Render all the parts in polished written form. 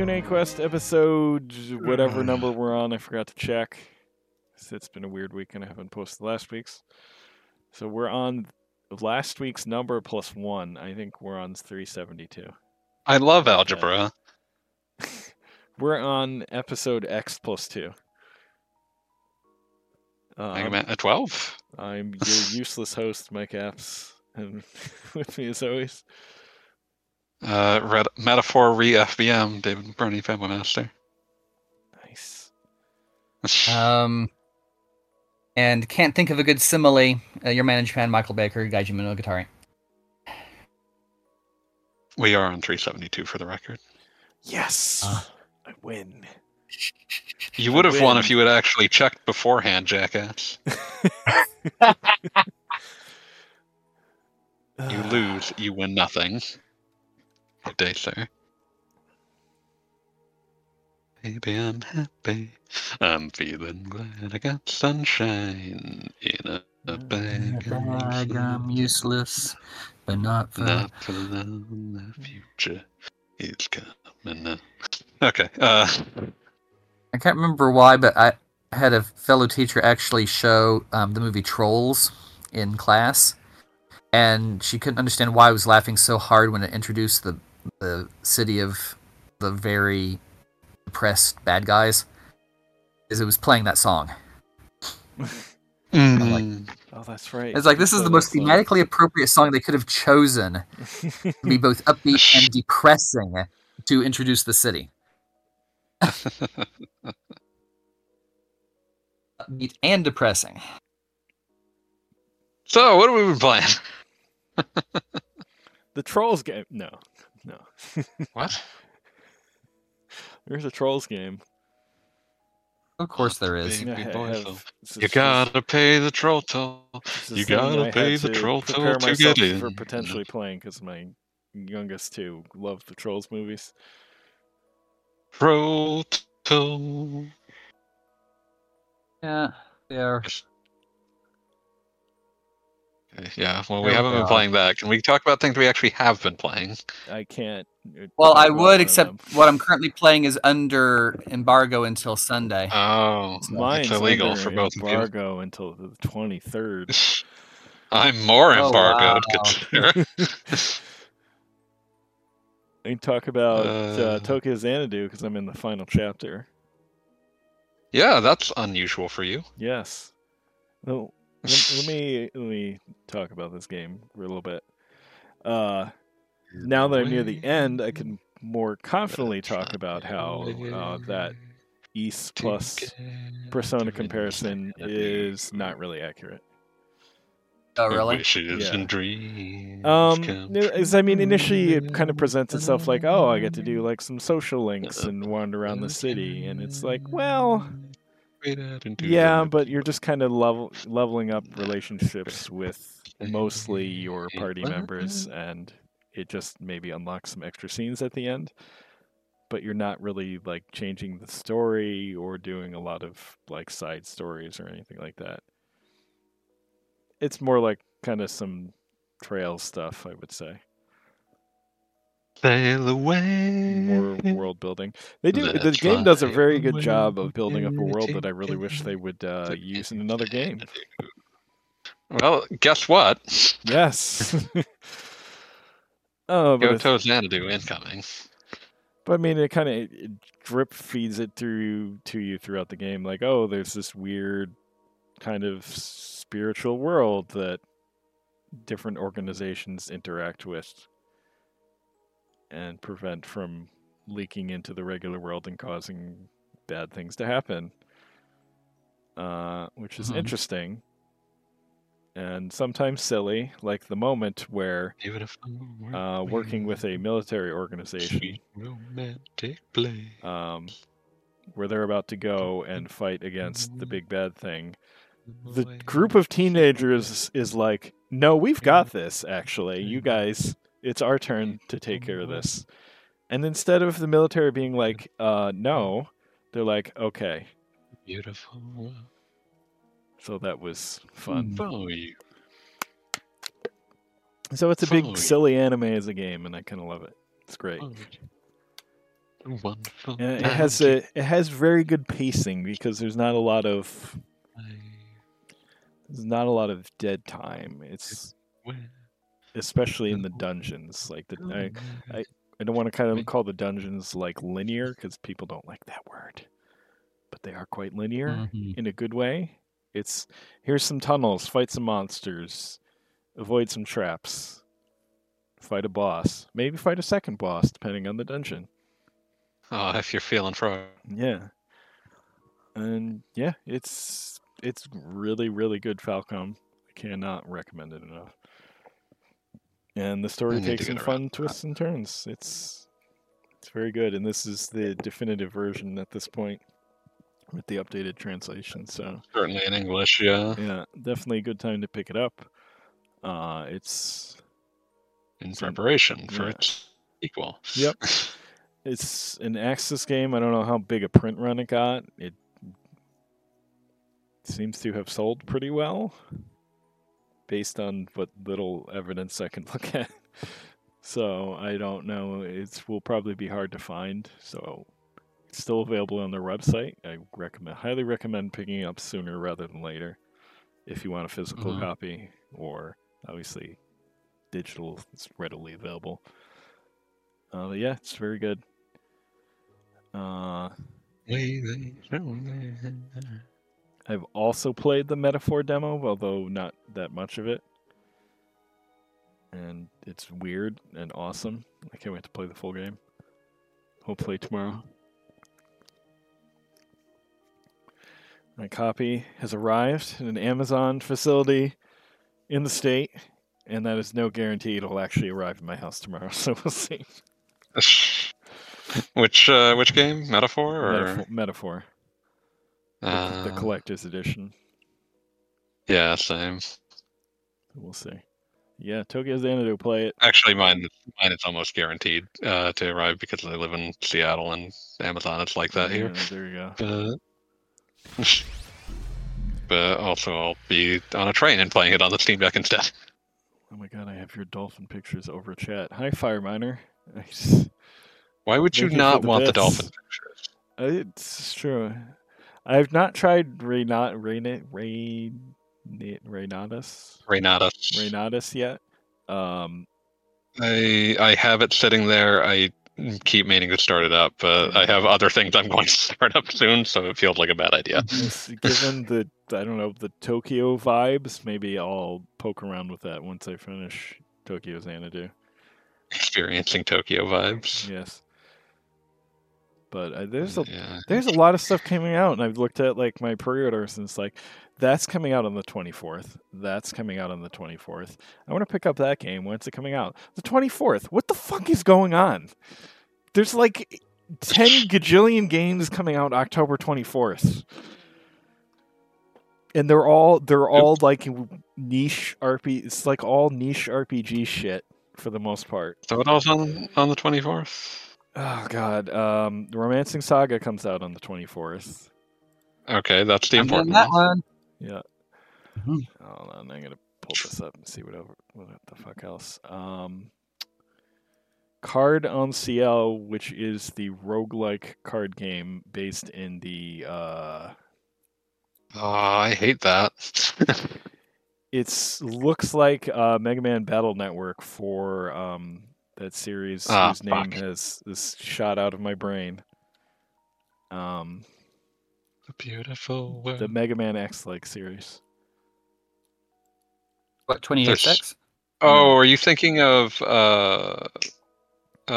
Q&A Quest episode, whatever number we're on, I forgot to check. It's been a weird week and I haven't posted last week's. So we're on last week's number plus 1. I think we're on 372. I love algebra. We're on episode X plus 2. I'm at 12. I'm your useless host, Mike Apps, and with me as always, Metaphor re-FBM, David Bernie Fabulemaster. Nice. And can't think of a good simile. Your man in Japan, Michael Baker, Gaiji Monogatari. We are on 372 for the record. Yes! I win. You would have won if you had actually checked beforehand, jackass. You lose, you win nothing. Good day, sir. Baby, I'm happy. I'm feeling glad I got sunshine in a bag. I'm useless, but not for love. The future is coming up. Okay. I can't remember why, but I had a fellow teacher actually show the movie Trolls in class, and she couldn't understand why I was laughing so hard when it introduced the city of the very depressed bad guys, is it was playing that song. I'm like, oh, that's right. It's like, this is the most thematically appropriate song they could have chosen to be both upbeat and depressing to introduce the city. Upbeat and depressing. So, what have we been playing? The Trolls game. No. What? There's a Trolls game. Of course there is. You gotta pay the troll toll. You gotta pay the troll toll to get in. For potentially playing, because my youngest two love the Trolls movies. Troll toll. Yeah, they are. Yeah, well, we haven't been playing that. Can we talk about things we actually have been playing? I can't. Well, I would, except what I'm currently playing is under embargo until Sunday. Oh, mine's it's illegal for both of you. Embargo until the 23rd. I'm more embargoed. Wow. I can talk about Tokyo Xanadu because I'm in the final chapter. Yeah, that's unusual for you. Yes. Well, let me talk about this game for a little bit. Now that I'm near the end, I can more confidently talk about how that East plus Persona comparison is not really accurate. Oh, really? Wishes and dreams. I mean, initially it kind of presents itself like, oh, I get to do like some social links and wander around the city, and it's like, well, yeah, but you're just kind of leveling up relationships with mostly your party members, and it just maybe unlocks some extra scenes at the end. But you're not really like changing the story or doing a lot of like side stories or anything like that. It's more like kind of some trail stuff, I would say. Sail away. More world building. The game does a very good job of building up a world that I really wish they would use in another game. Well, guess what? Yes. Kyoto Xanadu incoming. But I mean, it kind of drip feeds it to you throughout the game. Like, oh, there's this weird kind of spiritual world that different organizations interact with and prevent from leaking into the regular world and causing bad things to happen, which is interesting and sometimes silly, like the moment where working with a military organization where they're about to go and fight against the big bad thing. The group of teenagers is like, no, we've got this, actually. You guys, it's our turn to take care of this. And instead of the military being like, no, they're like, okay. Beautiful. So that was fun. You. So it's a big, silly anime as a game, and I kind of love it. It's great. wonderful. And it has very good pacing because there's not a lot of dead time. It's especially in the dungeons. Like I don't want to kind of call the dungeons like linear because people don't like that word, but they are quite linear in a good way. It's here's some tunnels, fight some monsters, avoid some traps, fight a boss, maybe fight a second boss depending on the dungeon. Oh, if you're feeling for it. Yeah. And yeah, it's really, really good Falcom. I cannot recommend it enough. And the story takes some fun twists and turns. It's very good, and this is the definitive version at this point with the updated translation. So certainly in English, yeah. Yeah, definitely a good time to pick it up. It's in preparation for its sequel. Yep. It's an Axis game. I don't know how big a print run it got. It seems to have sold pretty well based on what little evidence I can look at. So I don't know. It will probably be hard to find. So it's still available on their website. I highly recommend picking it up sooner rather than later if you want a physical copy, or obviously digital is readily available. But yeah, it's very good. I've also played the Metaphor demo, although not that much of it. And it's weird and awesome. I can't wait to play the full game. Hopefully tomorrow. My copy has arrived in an Amazon facility in the state, and that is no guarantee it'll actually arrive in my house tomorrow, so we'll see. Which game? Metaphor or Metaphor? The collector's edition. Yeah, same. We'll see. Yeah, Tokyo Xanadu, play it. Actually, mine is almost guaranteed to arrive because I live in Seattle and Amazon. It's like that here. There you go. But also, I'll be on a train and playing it on the Steam Deck instead. Oh my god, I have your dolphin pictures over chat. Hi, Fireminer. Why would you not want the dolphin pictures? It's true. I've not tried Reynatus yet. I have it sitting there. I keep meaning to start it up, but I have other things I'm going to start up soon, so it feels like a bad idea. Given the the Tokyo vibes, maybe I'll poke around with that once I finish Tokyo Xanadu. Experiencing Tokyo vibes. Yes. But there's a lot of stuff coming out, and I've looked at like my pre-orders, and it's like that's coming out on the 24th. That's coming out on the 24th. I want to pick up that game. When's it coming out? The 24th. What the fuck is going on? There's like 10 gajillion games coming out October 24th. And they're all like niche RPG. It's like all niche RPG shit for the most part. So what else on the 24th? Oh god, the Romancing Saga comes out on the 24th. Okay, that's the important one. Yeah. Hold on, I'm gonna pull this up and see what the fuck else. Card on CL, which is the roguelike card game based in the I hate that. It looks like Mega Man Battle Network for that series whose name has this shot out of my brain. The beautiful world. The Mega Man X-like series. What, 28X? Oh, are you thinking of why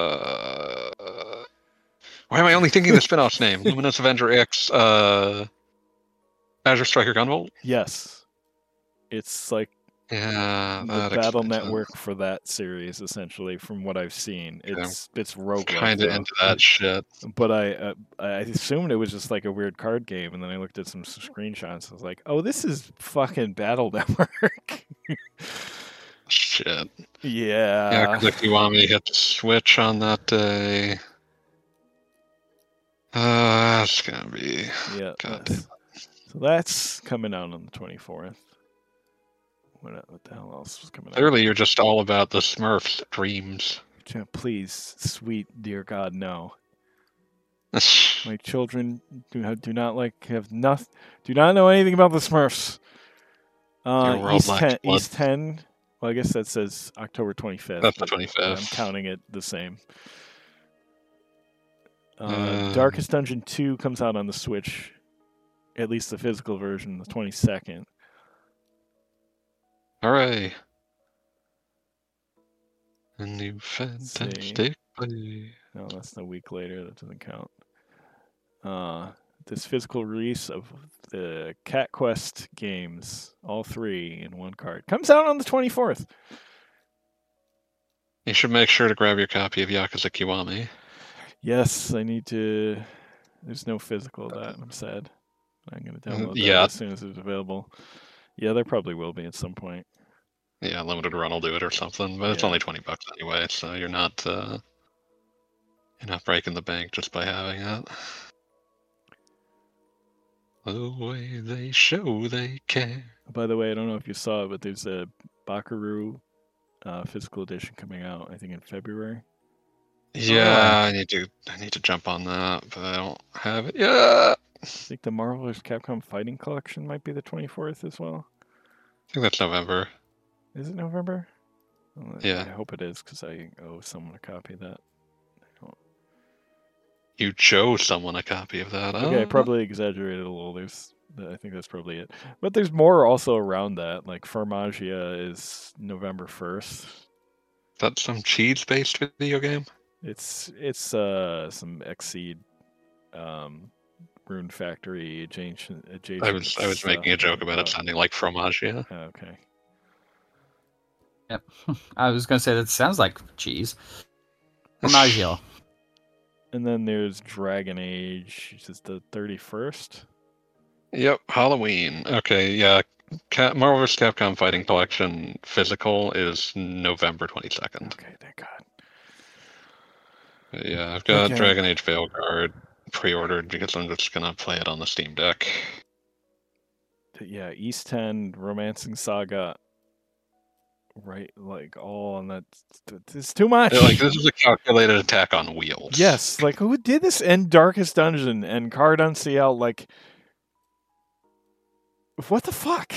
am I only thinking the spin-off's name? Luminous Avenger X Azure Striker Gunvolt? Yes. It's like the Battle Network for that series, essentially, from what I've seen. It's roguelike. Kind of into that shit. But I assumed it was just like a weird card game, and then I looked at some screenshots. I was like, oh, this is fucking Battle Network. Shit. Yeah. Yeah, because if you want me to hit the Switch on that day, it's gonna be. Yeah. So that's coming out on the 24th. What the hell else was coming out? Clearly, you're just all about the Smurfs' dreams. Please, sweet dear God, no. My children do not know anything about the Smurfs. East 10. Well, I guess that says October 25th. That's the 25th. I'm counting it the same. Darkest Dungeon 2 comes out on the Switch, at least the physical version, the 22nd. Hooray! A new fantastic play. No, that's a week later. That doesn't count. This physical release of the Cat Quest games, all 3 in one card, comes out on the 24th. You should make sure to grab your copy of Yakuza Kiwami. Yes, I need to. There's no physical of that. I'm sad. I'm going to download that as soon as it's available. Yeah, there probably will be at some point. Yeah, Limited Run will do it or something, but it's only $20 anyway, so you're not breaking the bank just by having it. The way they show they care. By the way, I don't know if you saw it, but there's a Bakaru physical edition coming out, I think in February. Yeah, I need to jump on that, but I don't have it yet. I think the Marvel vs. Capcom Fighting Collection might be the 24th as well. I think that's November. Is it November? Well, yeah. I hope it is, because I owe someone a copy of that. You chose someone a copy of that. Okay, I probably exaggerated a little. I think that's probably it. But there's more also around that. Like Farmagia is November 1st. That's some cheese-based video game? It's some Exceed Rune Factory adjacent. I was making a joke about it sounding like Fromagia. Okay. Yep. I was gonna say that sounds like cheese. Formaggio. And then there's Dragon Age, which is the 31st. Yep, Halloween. Okay, yeah. Marvel vs. Capcom Fighting Collection physical is November 22nd. Okay, thank God. Yeah, I've got Dragon Age Veilguard pre-ordered because I'm just gonna play it on the Steam Deck. Yeah, East 10, Romancing Saga. Right, like all on that. It's too much. Like, this is a calculated attack on wheels. Yes, like who did this? And Darkest Dungeon and Card Uncial, like, what the fuck?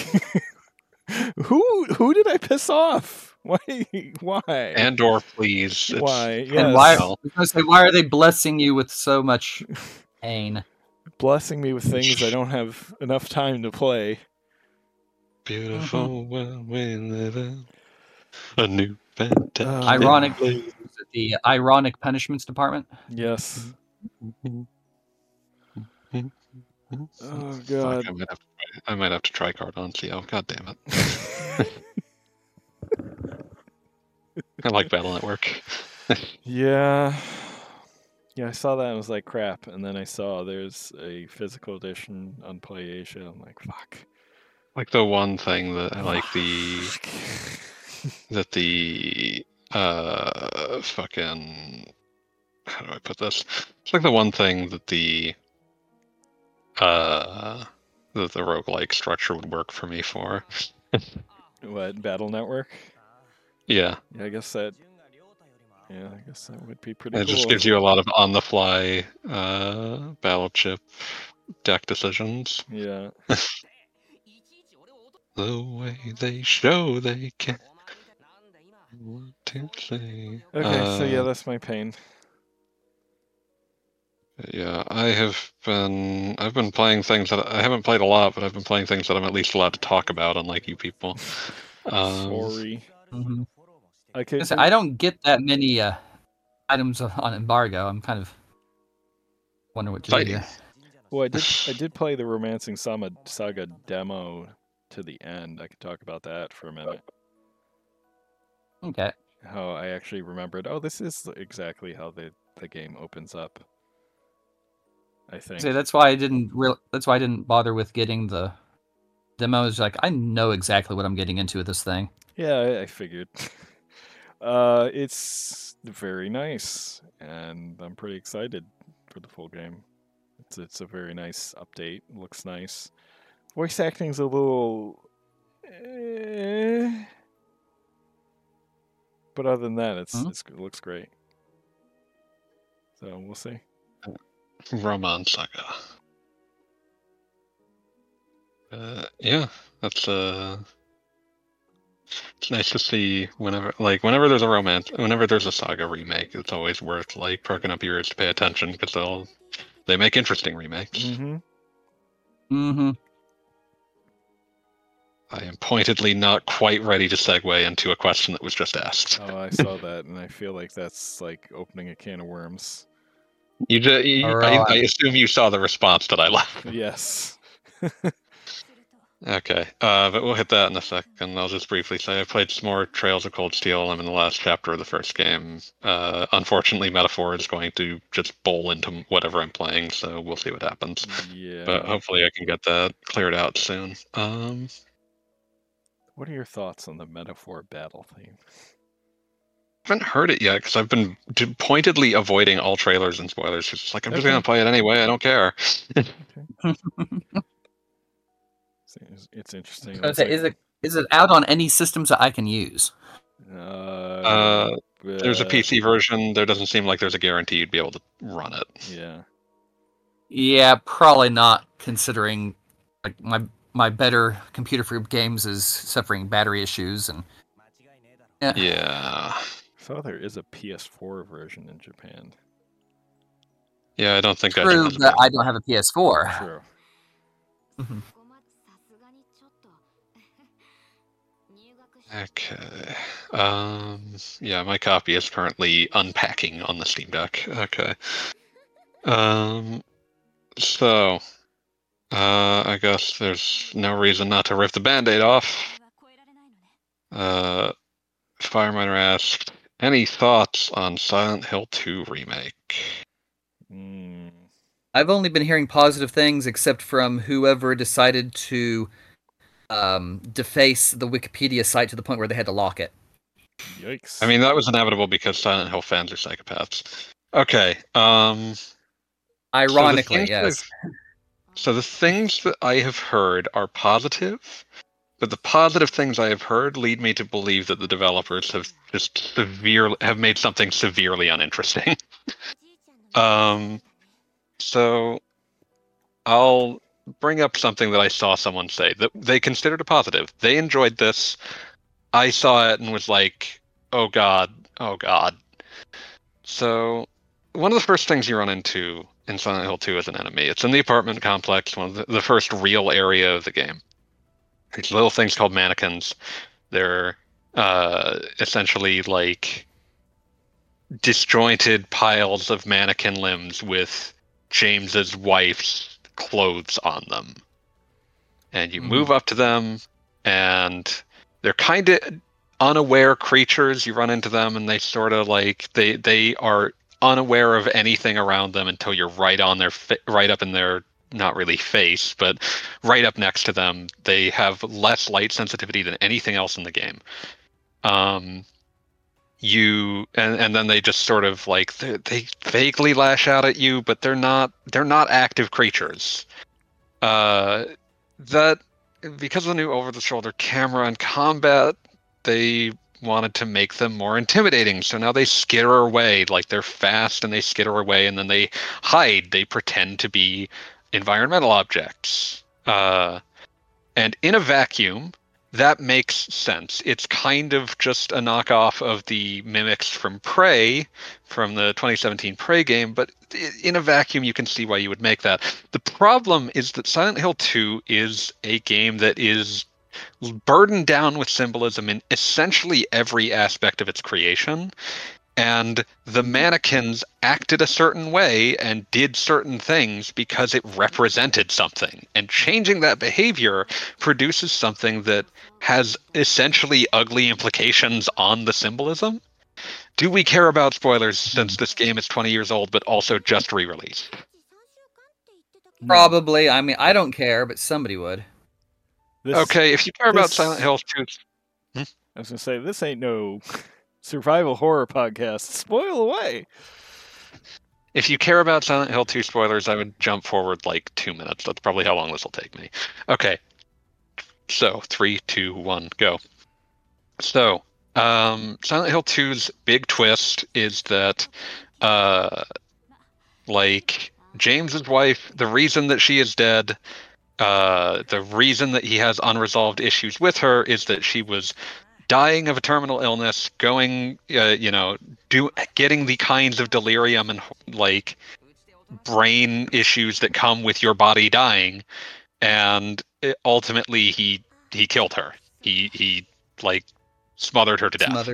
Who did I piss off? Why? Andor, please. Why? Yes. And why? I was gonna say, why are they blessing you with so much pain? Blessing me with things I don't have enough time to play. Beautiful world we live in. A new fantastic. Ironic. The ironic punishments department. Yes. Oh God. Fuck, I might have to try Card Uncial. God damn it. I like Battle Network. Yeah. Yeah, I saw that and was like, crap. And then I saw there's a physical edition on PlayAsia. I'm like, fuck. Like the one thing that I like fucking, how do I put this? It's like the one thing that the roguelike structure would work for me for. What, Battle Network? Yeah. Yeah, I guess that would be pretty cool. It just gives you a lot of on-the-fly battle chip deck decisions. Yeah. The way they show they can. What to say? Okay, so yeah, that's my pain. Yeah, I've been playing things that I haven't played a lot, but I've been playing things that I'm at least allowed to talk about, unlike you people. Sorry. Mm-hmm. Okay. I don't get that many items on embargo. I'm kind of wondering what to do here. Well, I did play the Romancing Saga demo to the end. I could talk about that for a minute. Okay. How I actually remembered, this is exactly how the game opens up. I think. See, that's why I didn't bother with getting the demos. Like, I know exactly what I'm getting into with this thing. Yeah, I figured. It's very nice, and I'm pretty excited for the full game. It's a very nice update. It looks nice. Voice acting's a little, but other than that, it looks great. So we'll see. Roman Saga. Yeah, that's it's nice to see whenever there's a Saga remake, it's always worth like perking up your ears to pay attention because they make interesting remakes. Mm-hmm. Mm-hmm. I am pointedly not quite ready to segue into a question that was just asked. Oh, I saw that, and I feel like that's like opening a can of worms. I assume you saw the response that I left. Yes. Okay, but we'll hit that in a second. I'll just briefly say I played some more Trails of Cold Steel. I'm in the last chapter of the first game. Unfortunately, Metaphor is going to just bowl into whatever I'm playing, so we'll see what happens. Yeah. But hopefully I can get that cleared out soon. What are your thoughts on the Metaphor battle theme? I haven't heard it yet because I've been pointedly avoiding all trailers and spoilers. It's like I'm just gonna play it anyway. I don't care. It's interesting. Is it out on any systems that I can use? There's a PC version. There doesn't seem like there's a guarantee you'd be able to run it. Yeah. Yeah, probably not. Considering like my better computer for games is suffering battery issues and. Yeah. I saw there is a PS4 version in Japan. Yeah, I don't think True, but I don't have a PS4. True. Mm-hmm. Okay. Yeah, my copy is currently unpacking on the Steam Deck. Okay. So, I guess there's no reason not to rip the Band-Aid off. Fireminer asked, any thoughts on Silent Hill 2 remake? I've only been hearing positive things, except from whoever decided to deface the Wikipedia site to the point where they had to lock it. Yikes. I mean, that was inevitable because Silent Hill fans are psychopaths. Okay. Ironically, yes. So the things that I have heard are positive, but the positive things I have heard lead me to believe that the developers have just made something severely uninteresting. So I'll bring up something that I saw someone say that they considered a positive. They enjoyed this. I saw it and was like, oh god. So one of the first things you run into in Silent Hill 2 as an enemy, it's in the apartment complex, one of the first real area of the game. These little things called mannequins. They're essentially like disjointed piles of mannequin limbs with James's wife's clothes on them. And you move up to them, and they're kind of unaware creatures. You run into them, and they sort of like they are unaware of anything around them until you're right on their right up in their, not really face, but right up next to them. They have less light sensitivity than anything else in the game. And then they just sort of like they vaguely lash out at you, but they're not active creatures. That because of the new over-the-shoulder camera and combat, they wanted to make them more intimidating. So now they skitter away, like they're fast and they skitter away, and then they hide. They pretend to be environmental objects. And in a vacuum, that makes sense. It's kind of just a knockoff of the mimics from Prey, from the 2017 Prey game, but in a vacuum you can see why you would make that. The problem is that Silent Hill 2 is a game that is burdened down with symbolism in essentially every aspect of its creation. And the mannequins acted a certain way and did certain things because it represented something. And changing that behavior produces something that has essentially ugly implications on the symbolism. Do we care about spoilers since this game is 20 years old but also just re-released? Probably. I mean, I don't care, but somebody would. Okay, if you care about Silent Hill 2... I was going to say, this ain't no survival horror podcast. Spoil away. If you care about Silent Hill 2 spoilers, I would jump forward like 2 minutes. That's probably how long this will take me. Okay. So, 3, 2, 1, go. So, Silent Hill 2's big twist is that, James's wife, the reason that she is dead, the reason that he has unresolved issues with her is that she was dying of a terminal illness, getting the kinds of delirium and like brain issues that come with your body dying, and ultimately he killed her. He like smothered her to death.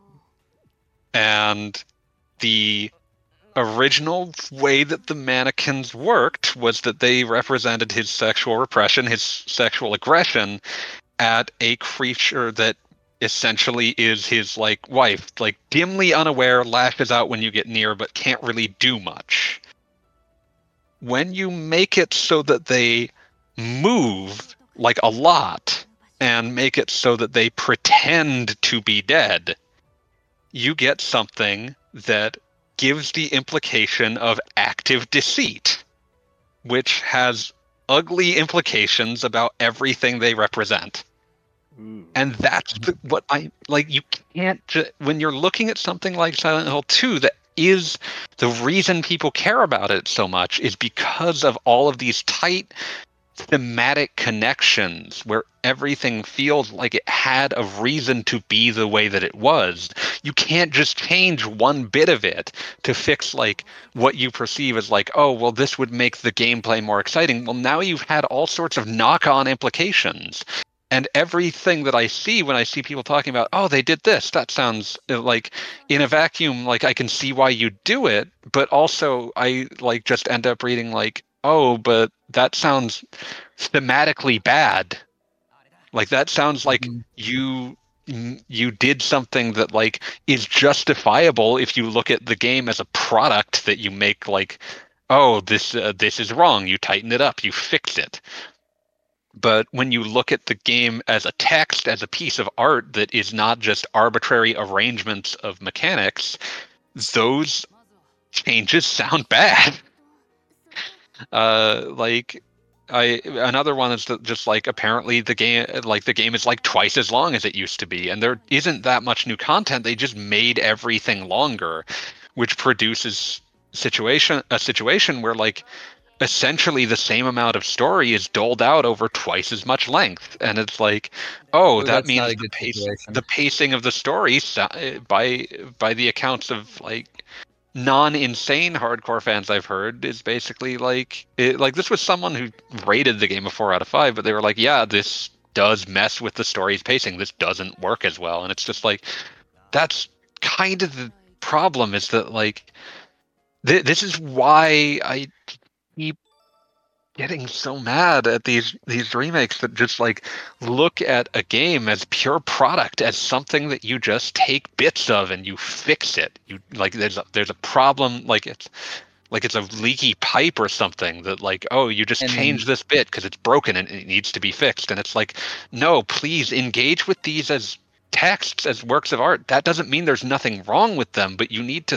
And the original way that the mannequins worked was that they represented his sexual repression, his sexual aggression at a creature that essentially is his like wife, like dimly unaware, lashes out when you get near, but can't really do much. When you make it so that they move like a lot and make it so that they pretend to be dead, you get something that gives the implication of active deceit, which has ugly implications about everything they represent. And that's what I like. You can't when you're looking at something like Silent Hill 2, that is the reason people care about it so much, is because of all of these tight thematic connections where everything feels like it had a reason to be the way that it was. You can't just change one bit of it to fix like what you perceive as like, oh, well, this would make the gameplay more exciting. Well, now you've had all sorts of knock-on implications. And everything that I see when I see people talking about, oh, they did this, that sounds like in a vacuum, like I can see why you do it, but also I like just end up reading like, oh, but that sounds thematically bad. Like that sounds like you did something that like is justifiable if you look at the game as a product that you make. Like, oh, this is wrong. You tighten it up. You fix it. But when you look at the game as a text, as a piece of art that is not just arbitrary arrangements of mechanics, those changes sound bad. Another one is that just like apparently the game is like twice as long as it used to be, and there isn't that much new content. They just made everything longer, which produces a situation where like essentially the same amount of story is doled out over twice as much length, and it's like, oh, that means the pacing of the story by the accounts of like non-insane hardcore fans I've heard is basically like this was someone who rated the game a 4 out of 5, but they were like, yeah, this does mess with the story's pacing, this doesn't work as well. And it's just like, that's kind of the problem, is that like this is why I keep getting so mad at these remakes that just like look at a game as pure product, as something that you just take bits of and you fix it. You like there's a problem, like it's a leaky pipe or something, that like, oh, you just change this bit because it's broken and it needs to be fixed. And it's like, no, please engage with these as texts, as works of art. That doesn't mean there's nothing wrong with them, but you need to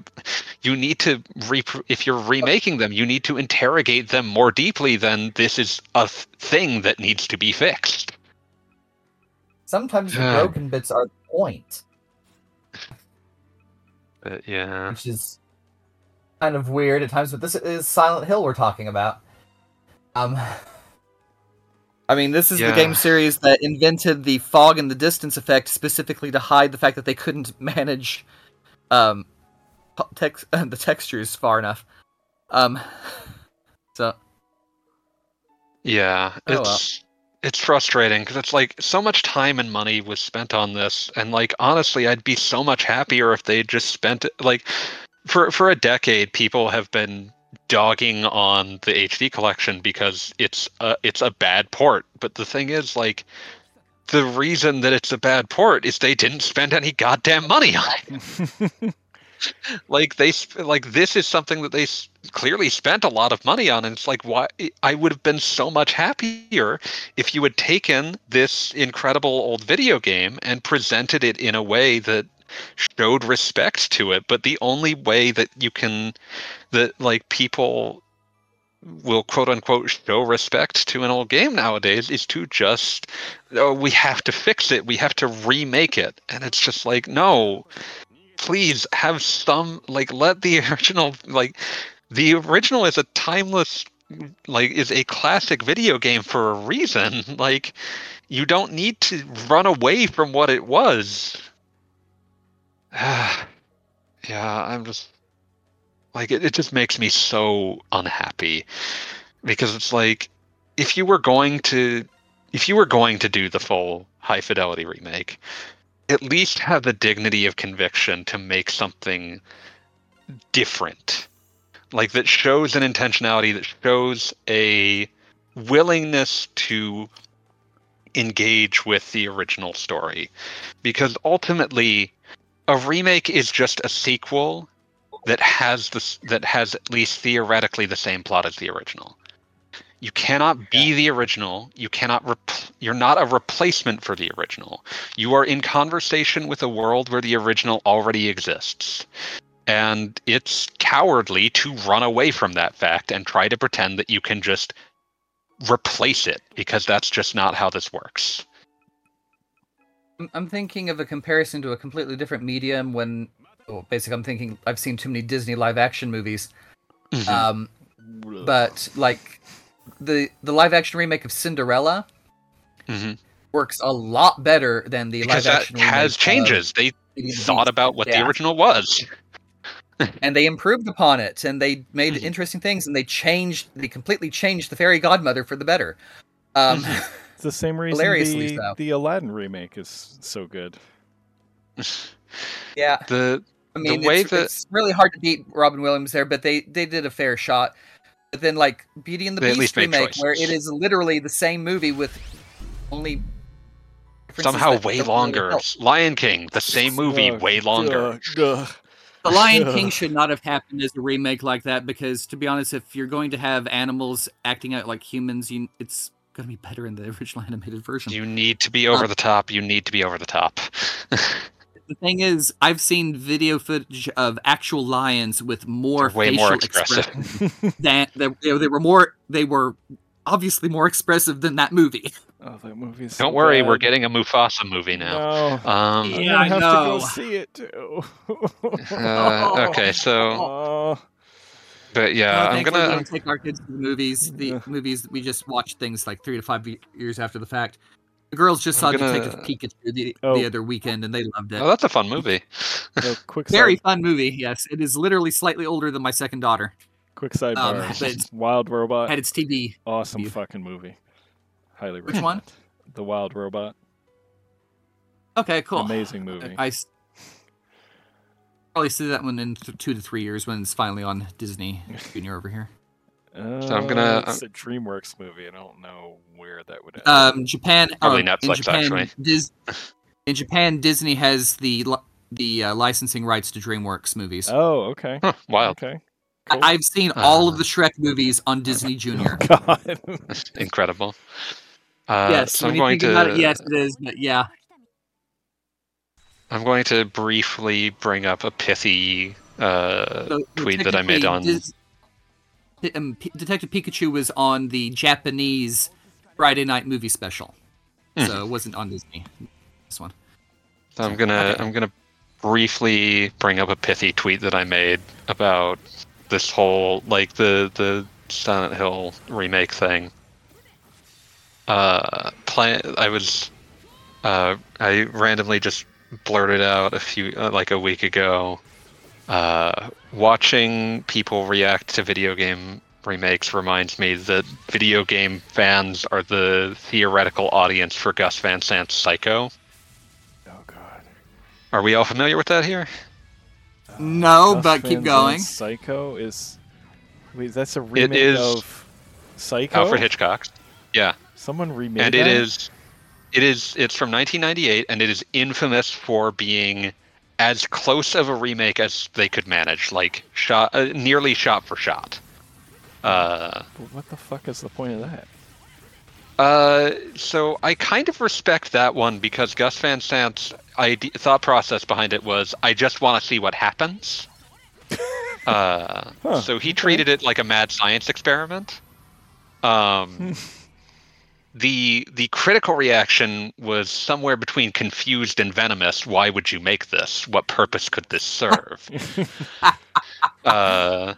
if you're remaking them, you need to interrogate them more deeply than this is a thing that needs to be fixed. Sometimes the broken bits are the point. But yeah. Which is kind of weird at times, but this is Silent Hill we're talking about. I mean, this is the game series that invented the fog and the distance effect specifically to hide the fact that they couldn't manage the textures far enough. So yeah, it's frustrating because it's like so much time and money was spent on this, and like honestly, I'd be so much happier if they just spent it like for a decade. People have been dogging on the HD collection because it's a bad port, but the thing is, like, the reason that it's a bad port is they didn't spend any goddamn money on it. Like this is something that they clearly spent a lot of money on, and it's like, why? I would have been so much happier if you had taken this incredible old video game and presented it in a way that showed respect to it. But the only way that like people will quote unquote show respect to an old game nowadays is to just, oh, we have to fix it, we have to remake it. And it's just like, no, please have some, like, let the original, like, The original is a timeless, is a classic video game for a reason. Like, you don't need to run away from what it was. Yeah, I'm just like, it just makes me so unhappy, because it's like, if you were going to do the full high fidelity remake, at least have the dignity of conviction to make something different, like that shows an intentionality, that shows a willingness to engage with the original story, because ultimately a remake is just a sequel that has at least theoretically the same plot as the original. You cannot be the original. You're not a replacement for the original. You are in conversation with a world where the original already exists. And it's cowardly to run away from that fact and try to pretend that you can just replace it, because that's just not how this works. I'm thinking of a comparison to a completely different medium when, basically I'm thinking I've seen too many Disney live action movies. But like the live action remake of Cinderella works a lot better than the live action remake. Has changes. They thought about what the original was. And they improved upon it, and they made interesting things, and they completely changed the fairy godmother for the better. It's the same reason the Aladdin remake is so good. Yeah. It's really hard to beat Robin Williams there, but they did a fair shot. But then, like, Beauty and the Beast remake, where it is literally the same movie with only somehow way longer. Lion King, the same movie, way longer. The Lion King should not have happened as a remake like that, because, to be honest, if you're going to have animals acting out like humans, it's going to be better in the original animated version. You need to be over the top. The thing is, I've seen video footage of actual lions with way more expressive. They were obviously more expressive than that movie. Oh, that movie is Don't worry, we're getting a Mufasa movie now. No. I have to go see it too. Okay, so. But yeah, I'm gonna take our kids to the movies. The movies we just watched things like 3 to 5 years after the fact. The girls just saw Detective Pikachu the other weekend, and they loved it. Oh, that's a fun movie. Very fun movie. Yes, it is literally slightly older than my second daughter. Quick sidebar: Wild Robot had its TV. Awesome fucking movie. Highly recommend. Which one? The Wild Robot. Okay, cool. Amazing movie. I probably see that one in 2 to 3 years when it's finally on Disney Junior over here. So it's a DreamWorks movie. I don't know where that would happen. Japan. Probably Netflix, actually. In Japan, Disney has the licensing rights to DreamWorks movies. Oh, okay. Huh, wild. Okay. Cool. I've seen all of the Shrek movies on Disney Junior. Oh, God. Incredible. Yes, so when you think about it, yes, it is. But yeah. I'm going to briefly bring up a pithy tweet that I made on... Detective Pikachu was on the Japanese Friday night movie special. So it wasn't on Disney. This one. So I'm gonna briefly bring up a pithy tweet that I made about this whole, like, the Silent Hill remake thing. I randomly just blurted out a week ago, watching people react to video game remakes reminds me that video game fans are the theoretical audience for Gus Van Sant's Psycho. Oh, God. Are we all familiar with that here? No, Gus but Van keep going. Sant's Psycho is... Wait, that's a remake of Psycho? Alfred Hitchcock's. Yeah. Someone remade and that? It's from 1998, and it is infamous for being as close of a remake as they could manage, like nearly shot for shot. But what the fuck is the point of that? So I kind of respect that one, because Gus Van Sant's thought process behind it was, I just want to see what happens. So he treated it like a mad science experiment. The critical reaction was somewhere between confused and venomous. Why would you make this? What purpose could this serve?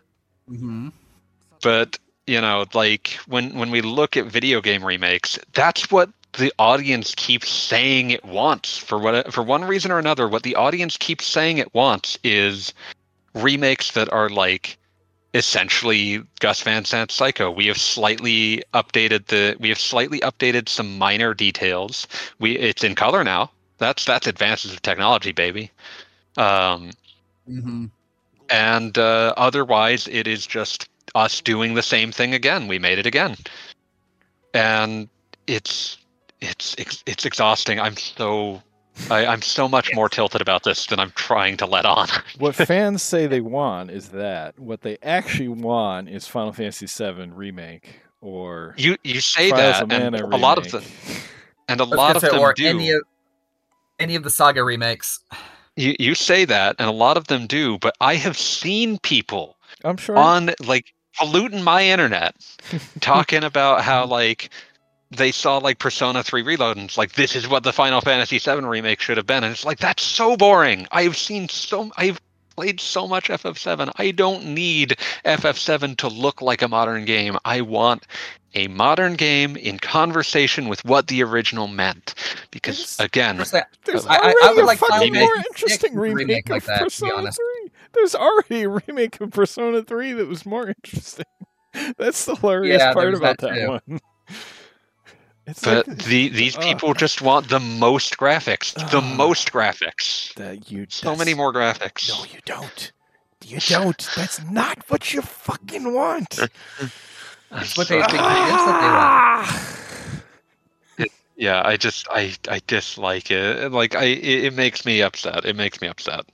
Mm-hmm. But like when we look at video game remakes, that's what the audience keeps saying it wants. For one reason or another, what the audience keeps saying it wants is remakes that are like essentially Gus Van Sant's Psycho. We have slightly updated some minor details. It's in color now. That's advances of technology, baby. Mm-hmm. And otherwise, it is just us doing the same thing again. We made it again, and it's exhausting. I'm so much more tilted about this than I'm trying to let on. What fans say they want is that. What they actually want is Final Fantasy VII Remake or you say Trials that, of Mana and remake. a lot of them, or do. Any of the Saga remakes. You say that, and a lot of them do, but I have seen people I'm sure on like polluting my internet talking about how like they saw like Persona 3 Reload and it's like, this is what the Final Fantasy VII remake should have been, and it's like, that's so boring. I've played so much FF7. I don't need FF7 to look like a modern game. I want a modern game in conversation with what the original meant. Because again, there's I would like fucking more interesting remake of like Persona 3. There's already a remake of Persona 3 that was more interesting. That's the hilarious part about that one. But these people just want the most graphics. The most graphics. So many more graphics. No, you don't. You don't. That's not what you fucking want. That's what they think that they want. Yeah, I dislike it. Like it makes me upset. It makes me upset.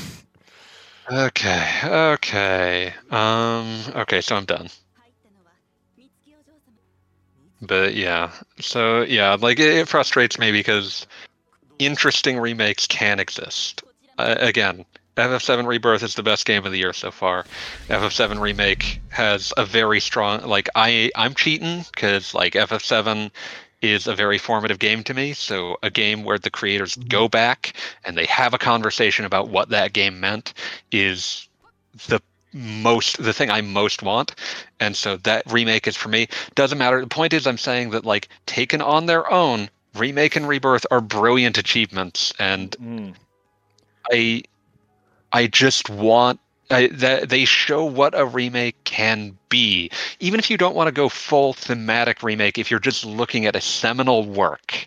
Okay. Okay, so I'm done. But yeah, so yeah, like it frustrates me because interesting remakes can exist. Again, FF7 Rebirth is the best game of the year so far. FF7 Remake has a very strong, like I'm cheating because like FF7 is a very formative game to me. So a game where the creators go back and they have a conversation about what that game meant is the thing I most want. And so that remake is for me. Doesn't matter. The point is I'm saying that like taken on their own, Remake and Rebirth are brilliant achievements, and I just want that they show what a remake can be. Even if you don't want to go full thematic remake, if you're just looking at a seminal work,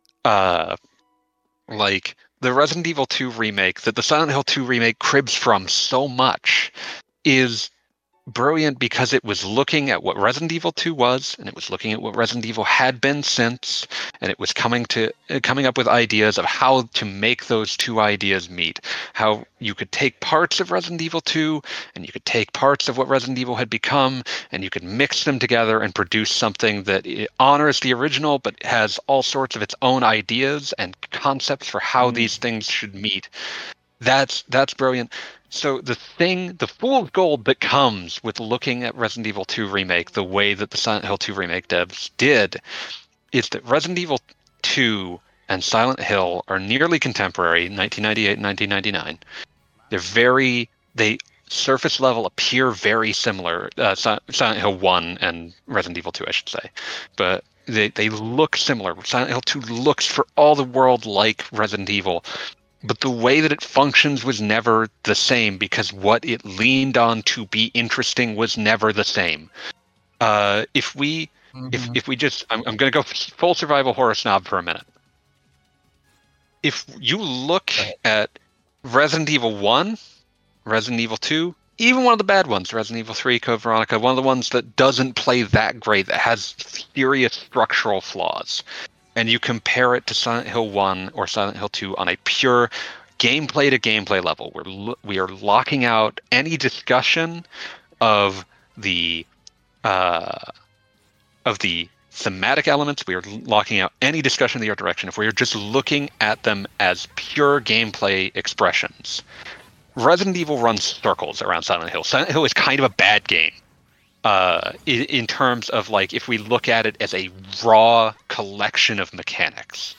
like the Resident Evil 2 remake that the Silent Hill 2 remake cribs from so much, is brilliant because it was looking at what Resident Evil 2 was, and it was looking at what Resident Evil had been since, and it was coming up with ideas of how to make those two ideas meet. How you could take parts of Resident Evil 2 and you could take parts of what Resident Evil had become, and you could mix them together and produce something that honors the original but has all sorts of its own ideas and concepts for how these things should meet. That's brilliant. So the fool's gold that comes with looking at Resident Evil 2 Remake the way that the Silent Hill 2 Remake devs did, is that Resident Evil 2 and Silent Hill are nearly contemporary, 1998 and 1999. They surface level appear very similar, Silent Hill 1 and Resident Evil 2, I should say. But they look similar. Silent Hill 2 looks for all the world like Resident Evil. But the way that it functions was never the same because what it leaned on to be interesting was never the same. If we just, I'm going to go full survival horror snob for a minute. If you look at Resident Evil 1, Resident Evil 2, even one of the bad ones, Resident Evil 3, Code Veronica, one of the ones that doesn't play that great, that has serious structural flaws, and you compare it to Silent Hill 1 or Silent Hill 2 on a pure gameplay to gameplay level, where we are locking out any discussion of the thematic elements. We are locking out any discussion of the art direction. If we are just looking at them as pure gameplay expressions, Resident Evil runs circles around Silent Hill. Silent Hill is kind of a bad game. In terms of like, if we look at it as a raw collection of mechanics,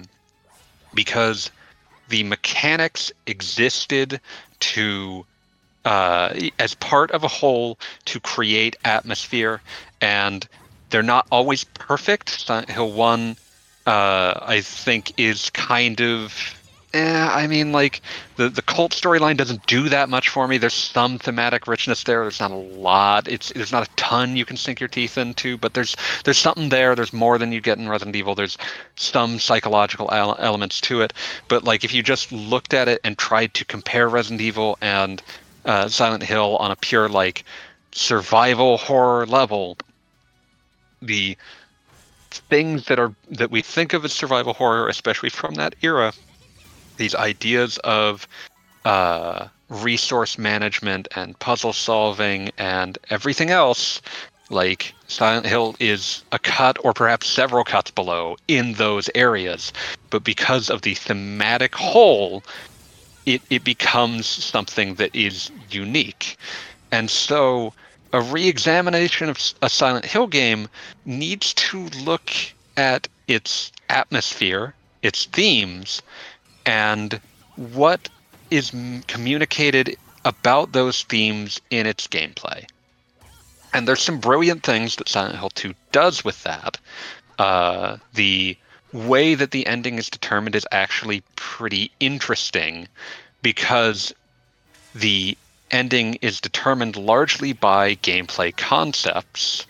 because the mechanics existed to as part of a whole to create atmosphere, and they're not always perfect. Silent Hill 1, I think, is kind of... I mean, like, the cult storyline doesn't do that much for me. There's some thematic richness there. There's not a lot. There's not a ton you can sink your teeth into, but there's something there. There's more than you get in Resident Evil. There's some psychological elements to it. But, like, if you just looked at it and tried to compare Resident Evil and Silent Hill on a pure, like, survival horror level, the things that we think of as survival horror, especially from that era, these ideas of resource management and puzzle solving and everything else, like, Silent Hill is a cut or perhaps several cuts below in those areas. But because of the thematic whole, it becomes something that is unique. And so a re-examination of a Silent Hill game needs to look at its atmosphere, its themes, and what is communicated about those themes in its gameplay. And there's some brilliant things that Silent Hill 2 does with that. The way that the ending is determined is actually pretty interesting, because the ending is determined largely by gameplay concepts,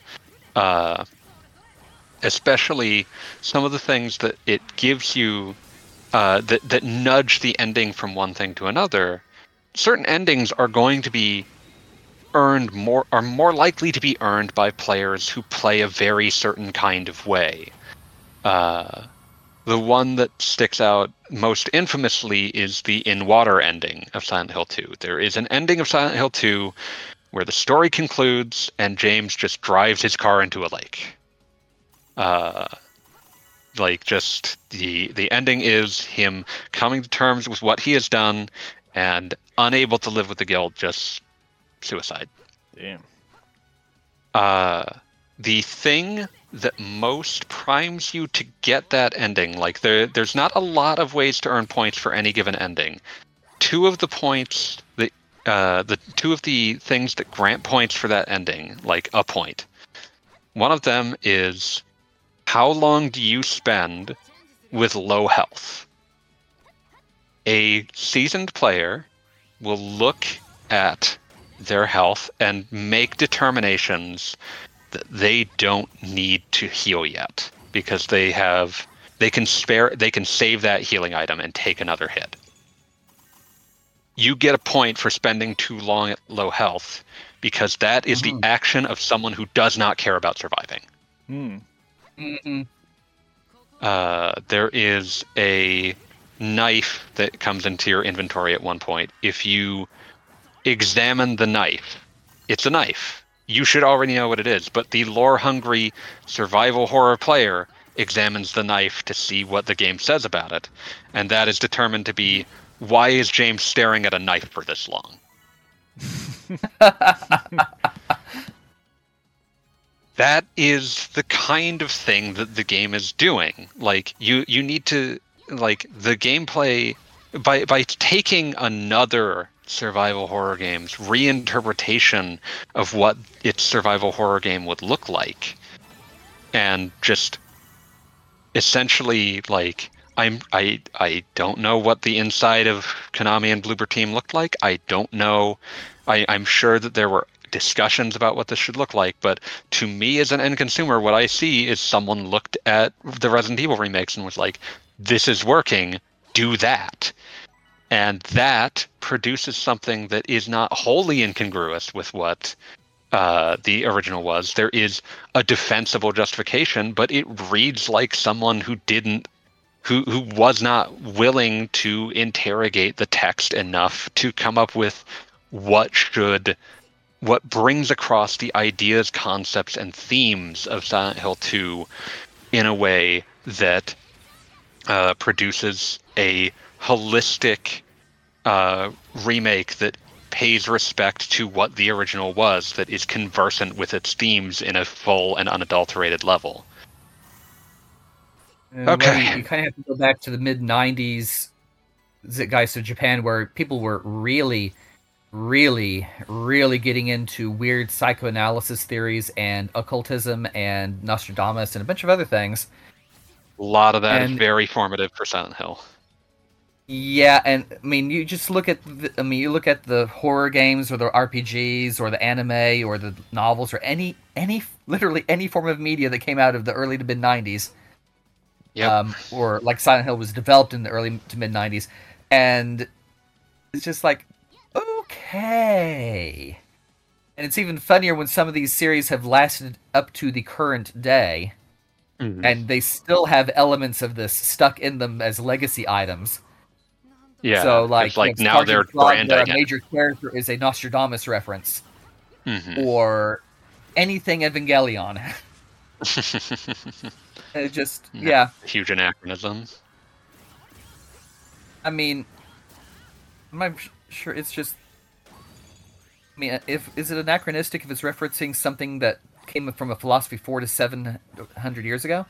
especially some of the things that it gives you that nudge the ending from one thing to another. Certain endings are going to be more likely to be earned by players who play a very certain kind of way. The one that sticks out most infamously is the in-water ending of Silent Hill 2. There is an ending of Silent Hill 2 where the story concludes and James just drives his car into a lake. Like, just the ending is him coming to terms with what he has done and unable to live with the guilt, just suicide. Damn. The thing that most primes you to get that ending, like, there's not a lot of ways to earn points for any given ending. Two of the points that the two of the things that grant points for that ending, like a point. One of them is, how long do you spend with low health? A seasoned player will look at their health and make determinations that they don't need to heal yet, because they can save that healing item and take another hit. You get a point for spending too long at low health, because that is the action of someone who does not care about surviving. There is a knife that comes into your inventory at one point. If you examine the knife, it's a knife. You should already know what it is, but the lore-hungry survival horror player examines the knife to see what the game says about it, and that is determined to be, why is James staring at a knife for this long? That is the kind of thing that the game is doing. Like, you need to, like, the gameplay, by taking another survival horror game's reinterpretation of what its survival horror game would look like, and just essentially, like, I don't know what the inside of Konami and Bloober Team looked like. I don't know. I'm sure that there were discussions about what this should look like, but to me as an end consumer, what I see is someone looked at the Resident Evil remakes and was like, this is working, do that. And that produces something that is not wholly incongruous with what the original was. There is a defensible justification, but it reads like someone who was not willing to interrogate the text enough to come up with what brings across the ideas, concepts, and themes of Silent Hill 2 in a way that produces a holistic remake that pays respect to what the original was, that is conversant with its themes in a full and unadulterated level. Okay. Well, you kind of have to go back to the mid-90s Zeitgeist of Japan, where people were really really, really getting into weird psychoanalysis theories and occultism and Nostradamus and a bunch of other things. A lot of that is very formative for Silent Hill. Yeah, and I mean, you just look at you look at the horror games or the RPGs or the anime or the novels or literally any form of media that came out of the early to mid 90s. Yep. Or like Silent Hill was developed in the early to mid 90s, and it's just like, okay. And it's even funnier when some of these series have lasted up to the current day, and they still have elements of this stuck in them as legacy items. Yeah, so like now they're brand a major character is a Nostradamus reference, or anything Evangelion. It just huge anachronism. I mean, I'm sure it's just. I mean, is it anachronistic if it's referencing something that came from a philosophy 400 to 700 years ago?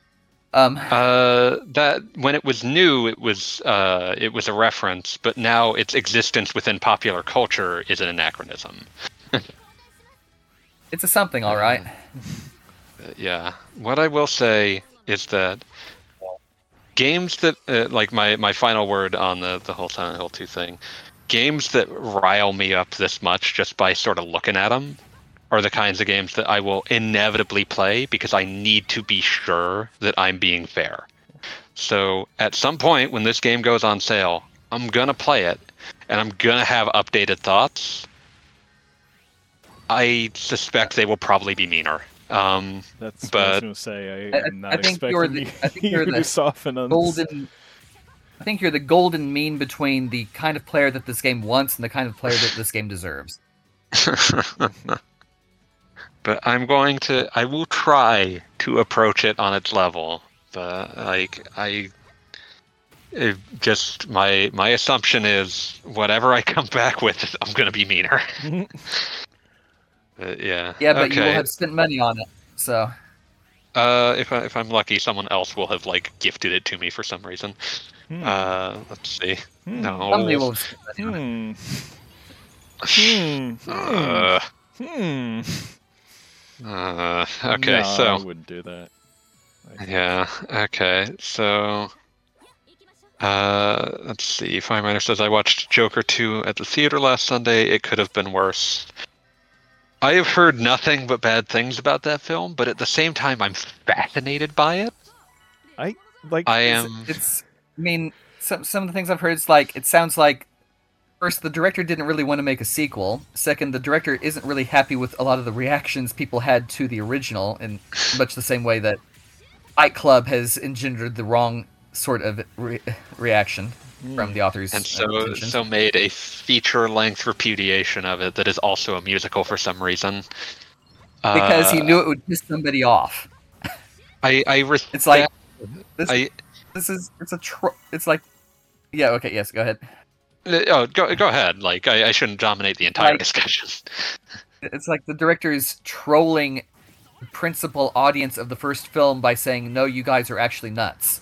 That when it was new, it was a reference, but now its existence within popular culture is an anachronism. It's a something, all right. Yeah. What I will say is that games that like my final word on the whole Silent Hill 2 thing, games that rile me up this much just by sort of looking at them are the kinds of games that I will inevitably play because I need to be sure that I'm being fair. So at some point when this game goes on sale, I'm going to play it and I'm going to have updated thoughts. I suspect they will probably be meaner. That's what I was going to say. I'm not expecting you to soften on golden. I think you're the golden mean between the kind of player that this game wants and the kind of player that this game deserves. But I will try to approach it on its level. But my assumption is whatever I come back with, I'm going to be meaner. Yeah. Yeah, but you will have spent money on it, so. If I'm lucky, someone else will have gifted it to me for some reason. Let's see. No. Somebody will have spent money on it. Okay, no, so I wouldn't do that. Yeah. Okay. So. Let's see. Fireminer says I watched Joker 2 at the theater last Sunday. It could have been worse. I have heard nothing but bad things about that film, but at the same time, I'm fascinated by it. I am. I mean, some of the things I've heard is it sounds like. First, the director didn't really want to make a sequel. Second, the director isn't really happy with a lot of the reactions people had to the original, in much the same way that Fight Club has engendered the wrong sort of reaction from the authors. And so made a feature-length repudiation of it that is also a musical for some reason. Because he knew it would piss somebody off. It's like yeah, okay, yes, go ahead. Oh, go ahead. I shouldn't dominate the entire discussion. It's like the director is trolling the principal audience of the first film by saying, "No, you guys are actually nuts."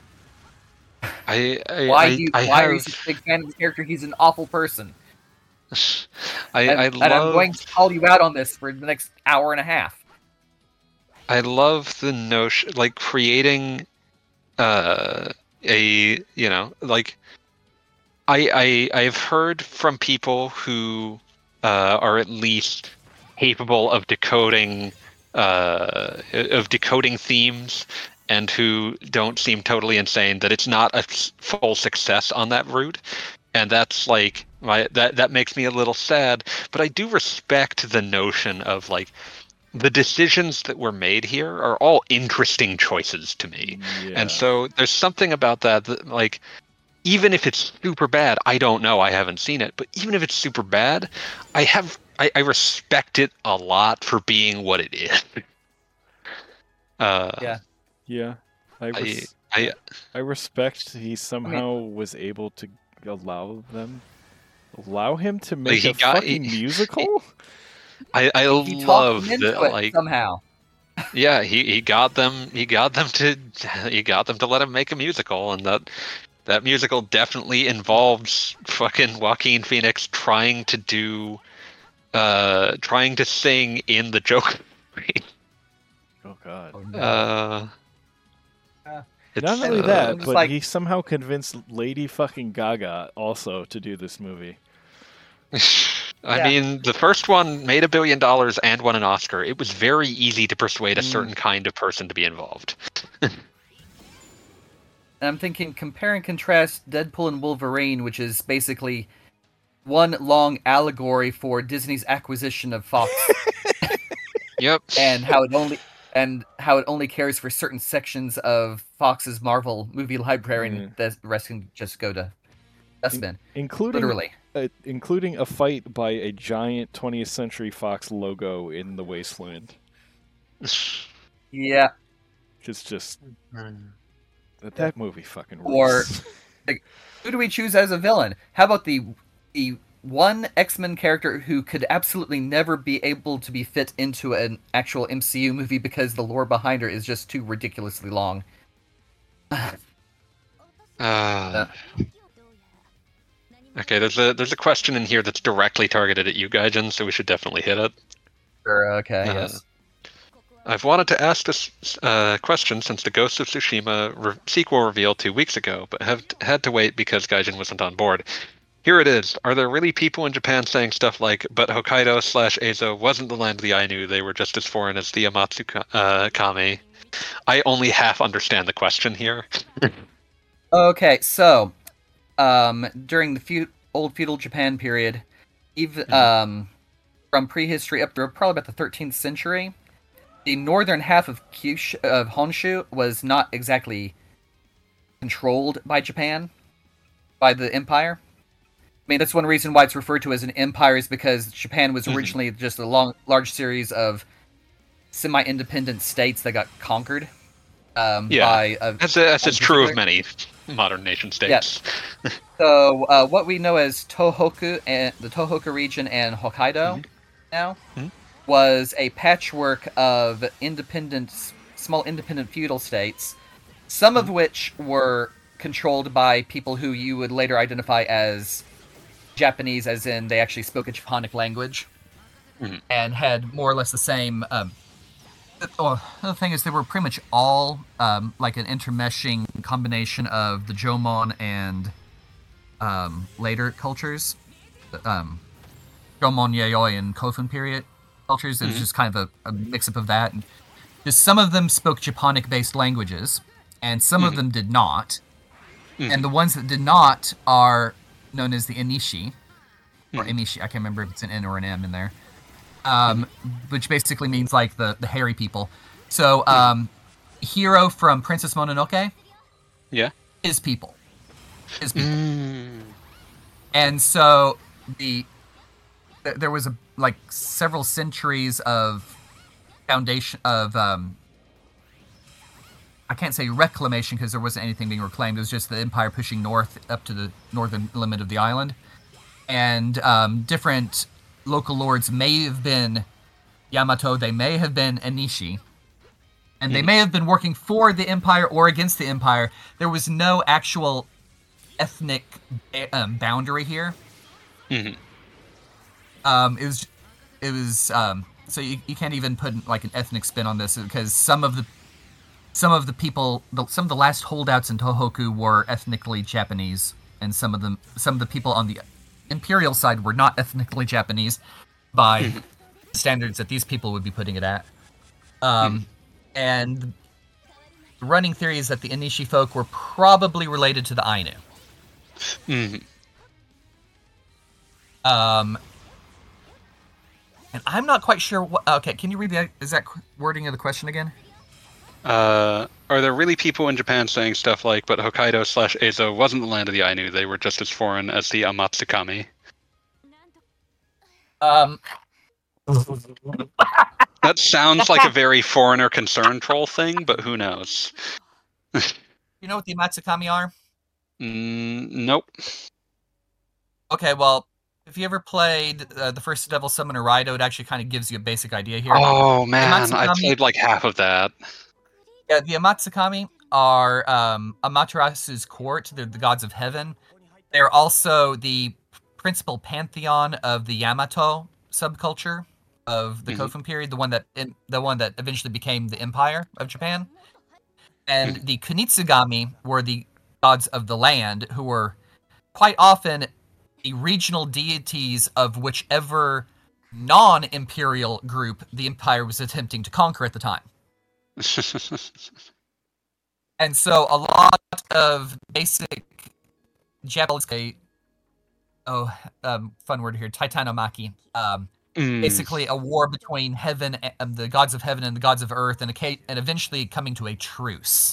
Why are you such a big fan of the character? He's an awful person. I'm going to call you out on this for the next hour and a half. I love the notion, creating I've heard from people who are at least capable of decoding themes and who don't seem totally insane that it's not a full success on that route, and that's that makes me a little sad. But I do respect the notion of the decisions that were made here are all interesting choices to me, and so there's something about that even if it's super bad, I don't know, I haven't seen it, but even if it's super bad, I respect it a lot for being what it is. Yeah. I respect he somehow was able to allow him to make a fucking musical. I love that somehow. Yeah, he got them to let him make a musical, and that That musical definitely involves fucking Joaquin Phoenix trying to sing in the Joker. Oh God. It's, Not only that, just but like- he somehow convinced Lady fucking Gaga also to do this movie. I mean, the first one made $1 billion and won an Oscar. It was very easy to persuade a certain kind of person to be involved. And I'm thinking, compare and contrast Deadpool and Wolverine, which is basically one long allegory for Disney's acquisition of Fox. Yep. And how it only cares for certain sections of Fox's Marvel movie library, and the rest can just go to dustbin. Literally. Including a fight by a giant 20th Century Fox logo in the wasteland. Yeah. It's just that movie fucking rules. Or like, who do we choose as a villain? How about the one X-Men character who could absolutely never be able to be fit into an actual MCU movie because the lore behind her is just too ridiculously long? Okay, there's a question in here that's directly targeted at you, Gaijin, so we should definitely hit it. Sure, okay, yes. I've wanted to ask this question since the Ghost of Tsushima sequel reveal 2 weeks ago, but have had to wait because Gaijin wasn't on board. Here it is. Are there really people in Japan saying stuff like, but Hokkaido/Ezo wasn't the land of the Ainu, they were just as foreign as the Amatsu Kami? I only half understand the question here. Okay, so, during the old feudal Japan period, even from prehistory up to probably about the 13th century, the northern half of Honshu was not exactly controlled by Japan, by the empire. I mean, that's one reason why it's referred to as an empire, is because Japan was originally just a large series of semi-independent states that got conquered. By as is true of many modern nation states. Yeah. So what we know as Tohoku and the Tohoku region and Hokkaido now was a patchwork of small independent feudal states, some of which were controlled by people who you would later identify as Japanese, as in they actually spoke a Japonic language and had more or less the same. The thing is, they were pretty much all like an intermeshing combination of the Jomon and later cultures, Jomon, Yayoi, and Kofun period cultures. It was just kind of a mix-up of that. And just some of them spoke Japonic-based languages, and some of them did not. And the ones that did not are known as the Enishi, or Emishi. I can't remember if it's an N or an M in there. Which basically means like the hairy people. So, Hiro from Princess Mononoke, his people. And so there was several centuries of foundation of I can't say reclamation because there wasn't anything being reclaimed. It was just the empire pushing north up to the northern limit of the island, and different local lords may have been Yamato, they may have been Enishi, and they may have been working for the empire or against the empire. There was no actual ethnic boundary here. It was so you can't even put like an ethnic spin on this, because some of the people, some of the last holdouts in Tohoku were ethnically Japanese, and some of the people on the imperial side were not ethnically Japanese by standards that these people would be putting it at. And the running theory is that the Enishi folk were probably related to the Ainu. And I'm not quite sure what... Okay, can you read the exact wording of the question again? Are there really people in Japan saying stuff like, but Hokkaido/Ezo wasn't the land of the Ainu, they were just as foreign as the Amatsu Kami? That sounds like a very foreigner concern troll thing, but who knows? You know what the Amatsu Kami are? Nope. Okay, well, if you ever played the first Devil Summoner Raido, it actually kind of gives you a basic idea here. Oh man, I played like half of that. Yeah, the Amatsu Kami are Amaterasu's court. They're the gods of heaven. They're also the principal pantheon of the Yamato subculture of the Kofun period, the one that eventually became the Empire of Japan. And the Kunitsugami were the gods of the land, who were quite often the regional deities of whichever non-imperial group the empire was attempting to conquer at the time. And so a lot of basic Japanese, fun word here, Titanomachy, basically a war between heaven and the gods of heaven and the gods of earth, and eventually coming to a truce.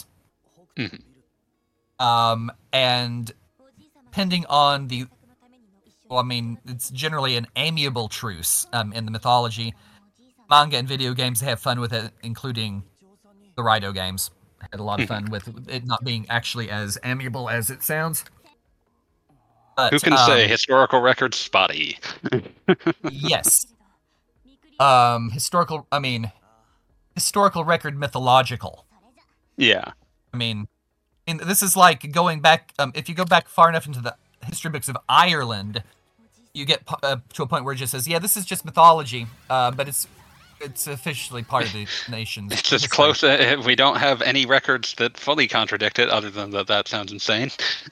And depending on it's generally an amiable truce in the mythology. Manga and video games have fun with it, including the Raidou games. I had a lot of fun with it not being actually as amiable as it sounds. But, who can say historical records spotty? Yes. Historical record mythological. Yeah. This is like going back, if you go back far enough into the history books of Ireland, you get to a point where it just says, yeah, this is just mythology, but it's officially part of the nation's It's just close. We don't have any records that fully contradict it, other than that sounds insane.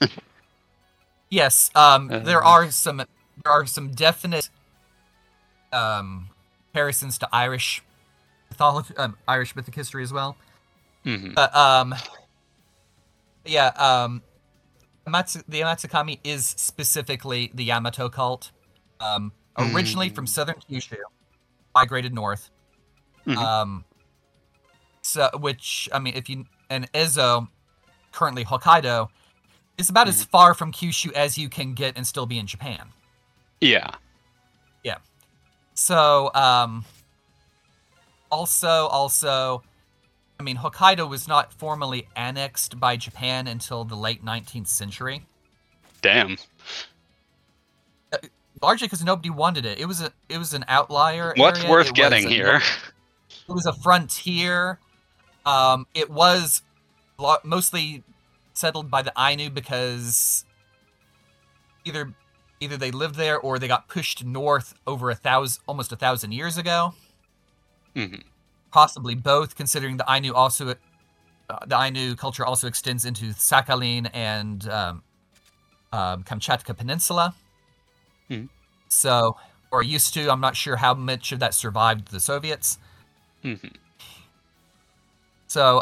Yes, there are some definite comparisons to Irish mythology, Irish mythic history as well. But the Amatsukami is specifically the Yamato cult, originally from southern Kyushu, migrated north. And Ezo, currently Hokkaido, is about as far from Kyushu as you can get and still be in Japan. Yeah. Yeah. So, also, Hokkaido was not formally annexed by Japan until the late 19th century. Damn. Largely because nobody wanted it. It was an outlier. What's area. worth getting here? It was a frontier. It was mostly settled by the Ainu because either they lived there or they got pushed north over almost 1,000 years ago. Possibly both, considering the Ainu culture also extends into Sakhalin and Kamchatka Peninsula. So, or used to. I'm not sure how much of that survived the Soviets. So,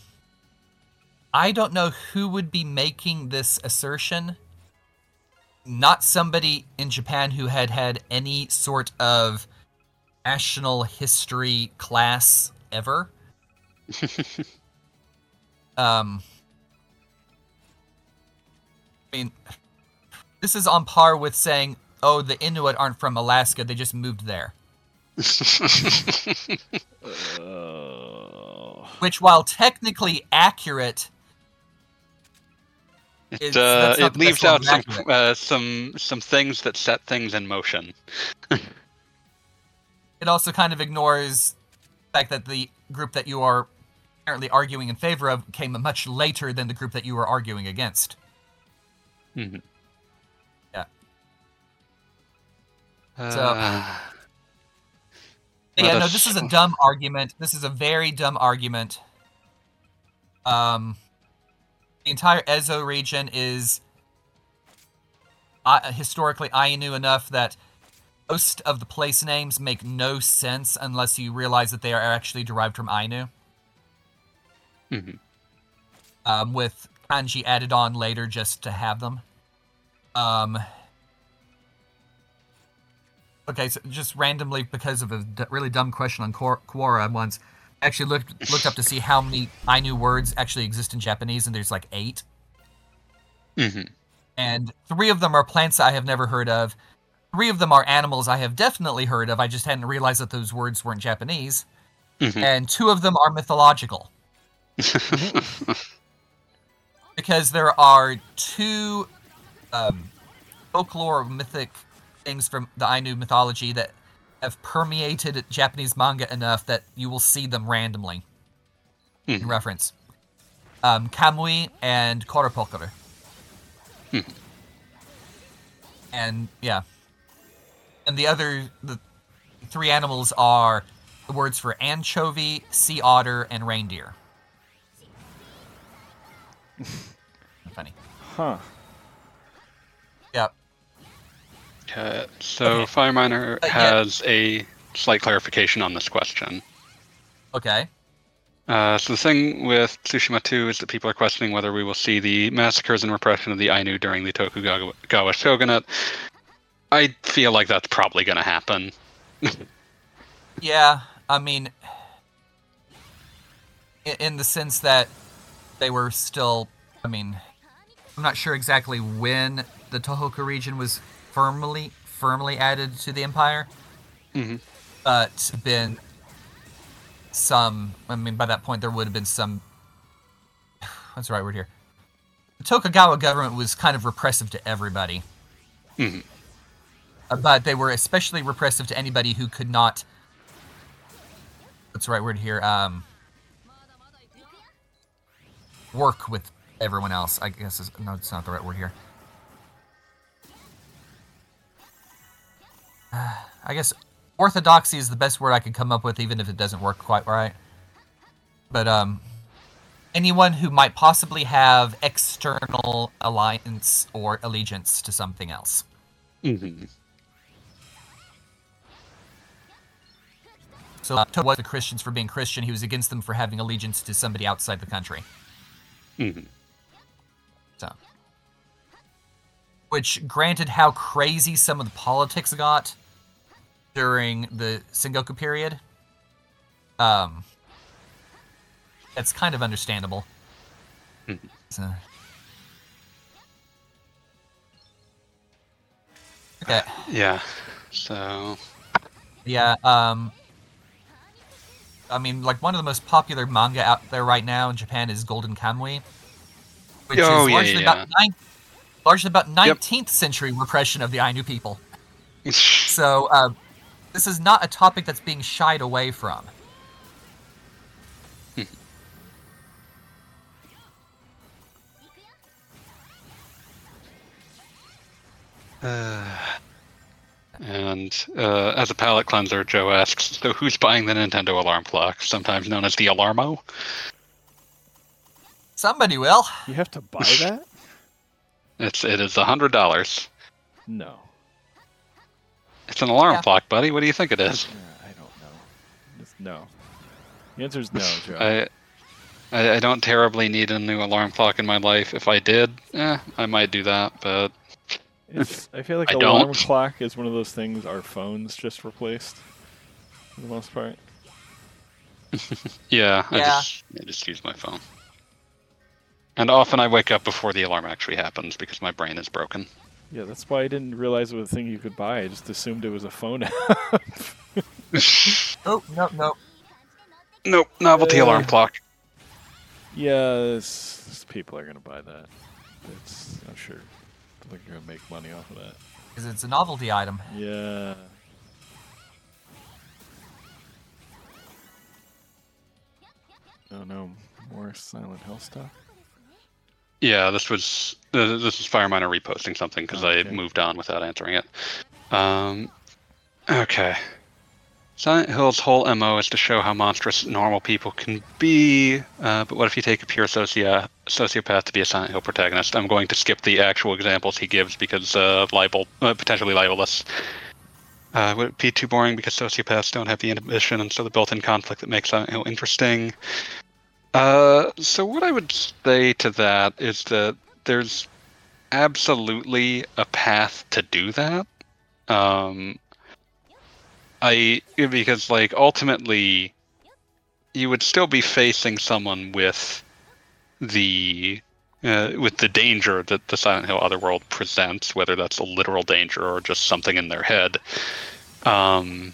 I don't know who would be making this assertion. Not somebody in Japan who had any sort of national history class ever. This is on par with saying, oh, the Inuit aren't from Alaska, they just moved there. Which, while technically accurate, it leaves out some things that set things in motion. It also kind of ignores the fact that the group that you are apparently arguing in favor of came much later than the group that you were arguing against. Yeah. This is a dumb argument. This is a very dumb argument. The entire Ezo region is historically Ainu enough that most of the place names make no sense unless you realize that they are actually derived from Ainu. With kanji added on later just to have them. Okay, so just randomly, because of a really dumb question on Quora once, I actually looked up to see how many Ainu words actually exist in Japanese, and there's like 8. And 3 of them are plants I have never heard of. 3 of them are animals I have definitely heard of. I just hadn't realized that those words weren't Japanese. And 2 of them are mythological. Because there are 2 folklore or mythic things from the Ainu mythology that have permeated Japanese manga enough that you will see them randomly in reference. Kamui and Korapokoro. And yeah. And the 3 animals are the words for anchovy, sea otter, and reindeer. Funny. Huh. Yep. So Okay. Fireminer Yeah. has a slight clarification on this question. Okay. So the thing with Tsushima 2 is that people are questioning whether we will see the massacres and repression of the Ainu during the Tokugawa shogunate. I feel like that's probably going to happen. Yeah, I mean, in the sense that they were still, I mean, I'm not sure exactly when the Tohoku region was firmly added to the empire. Mm-hmm. But been some, I mean, by that point there would have been some, what's the right word here? The Tokugawa government was kind of repressive to everybody. Mm-hmm. But they were especially repressive to anybody who could not, what's the right word here? Work with everyone else, I guess. No, it's not the right word here. I guess orthodoxy is the best word I could come up with, even if it doesn't work quite right. But anyone who might possibly have external alliance or allegiance to something else. Mm-hmm. So Tokugawa was the Christians for being Christian. He was against them for having allegiance to somebody outside the country. Mm-hmm. So, which, granted how crazy some of the politics got during the Sengoku period, it's kind of understandable. Mm-hmm. So, okay. Yeah. So. Yeah. I mean, like, one of the most popular manga out there right now in Japan is Golden Kamuy, which is largely about 19th century repression of the Ainu people. So, this is not a topic that's being shied away from. And as a palate cleanser, Joe asks, so who's buying the Nintendo alarm clock, sometimes known as the Alarmo? Somebody will. You have to buy that? It is $100. No. It's an alarm clock, buddy. What do you think it is? I don't know. Just no. The answer is no, Joe. I don't terribly need a new alarm clock in my life. If I did, I might do that, but I feel like I alarm don't. clock is one of those things our phones just replaced, for the most part. yeah, Yeah. I just use my phone. And often I wake up before the alarm actually happens because my brain is broken. Yeah, that's why I didn't realize it was a thing you could buy. I just assumed it was a phone app. Oh, no. Nope, novelty alarm clock. Yeah, people are going to buy that. I'm sure they're going to make money off of that. Because it's a novelty item. Yeah. Oh no, more Silent Hill stuff? Yeah, this is Fireminer reposting something because I moved on without answering it. Okay. Silent Hill's whole MO is to show how monstrous normal people can be, but what if you take a pure sociopath to be a Silent Hill protagonist? I'm going to skip the actual examples he gives because potentially libelous. Would it be too boring because sociopaths don't have the inhibition and so the built-in conflict that makes Silent Hill interesting? So what I would say to that is that there's absolutely a path to do that. Because like ultimately you would still be facing someone with the danger that the Silent Hill Otherworld presents, whether that's a literal danger or just something in their head. But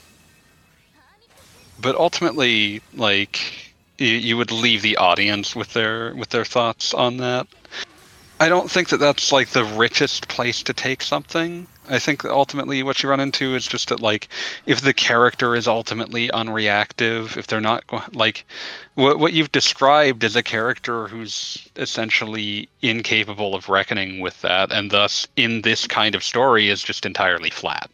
ultimately, like, you would leave the audience with their thoughts on that. I don't think that that's like the richest place to take something. I think that ultimately what you run into is just that, like, if the character is ultimately unreactive, if they're not like, what you've described is a character who's essentially incapable of reckoning with that, and thus in this kind of story is just entirely flat.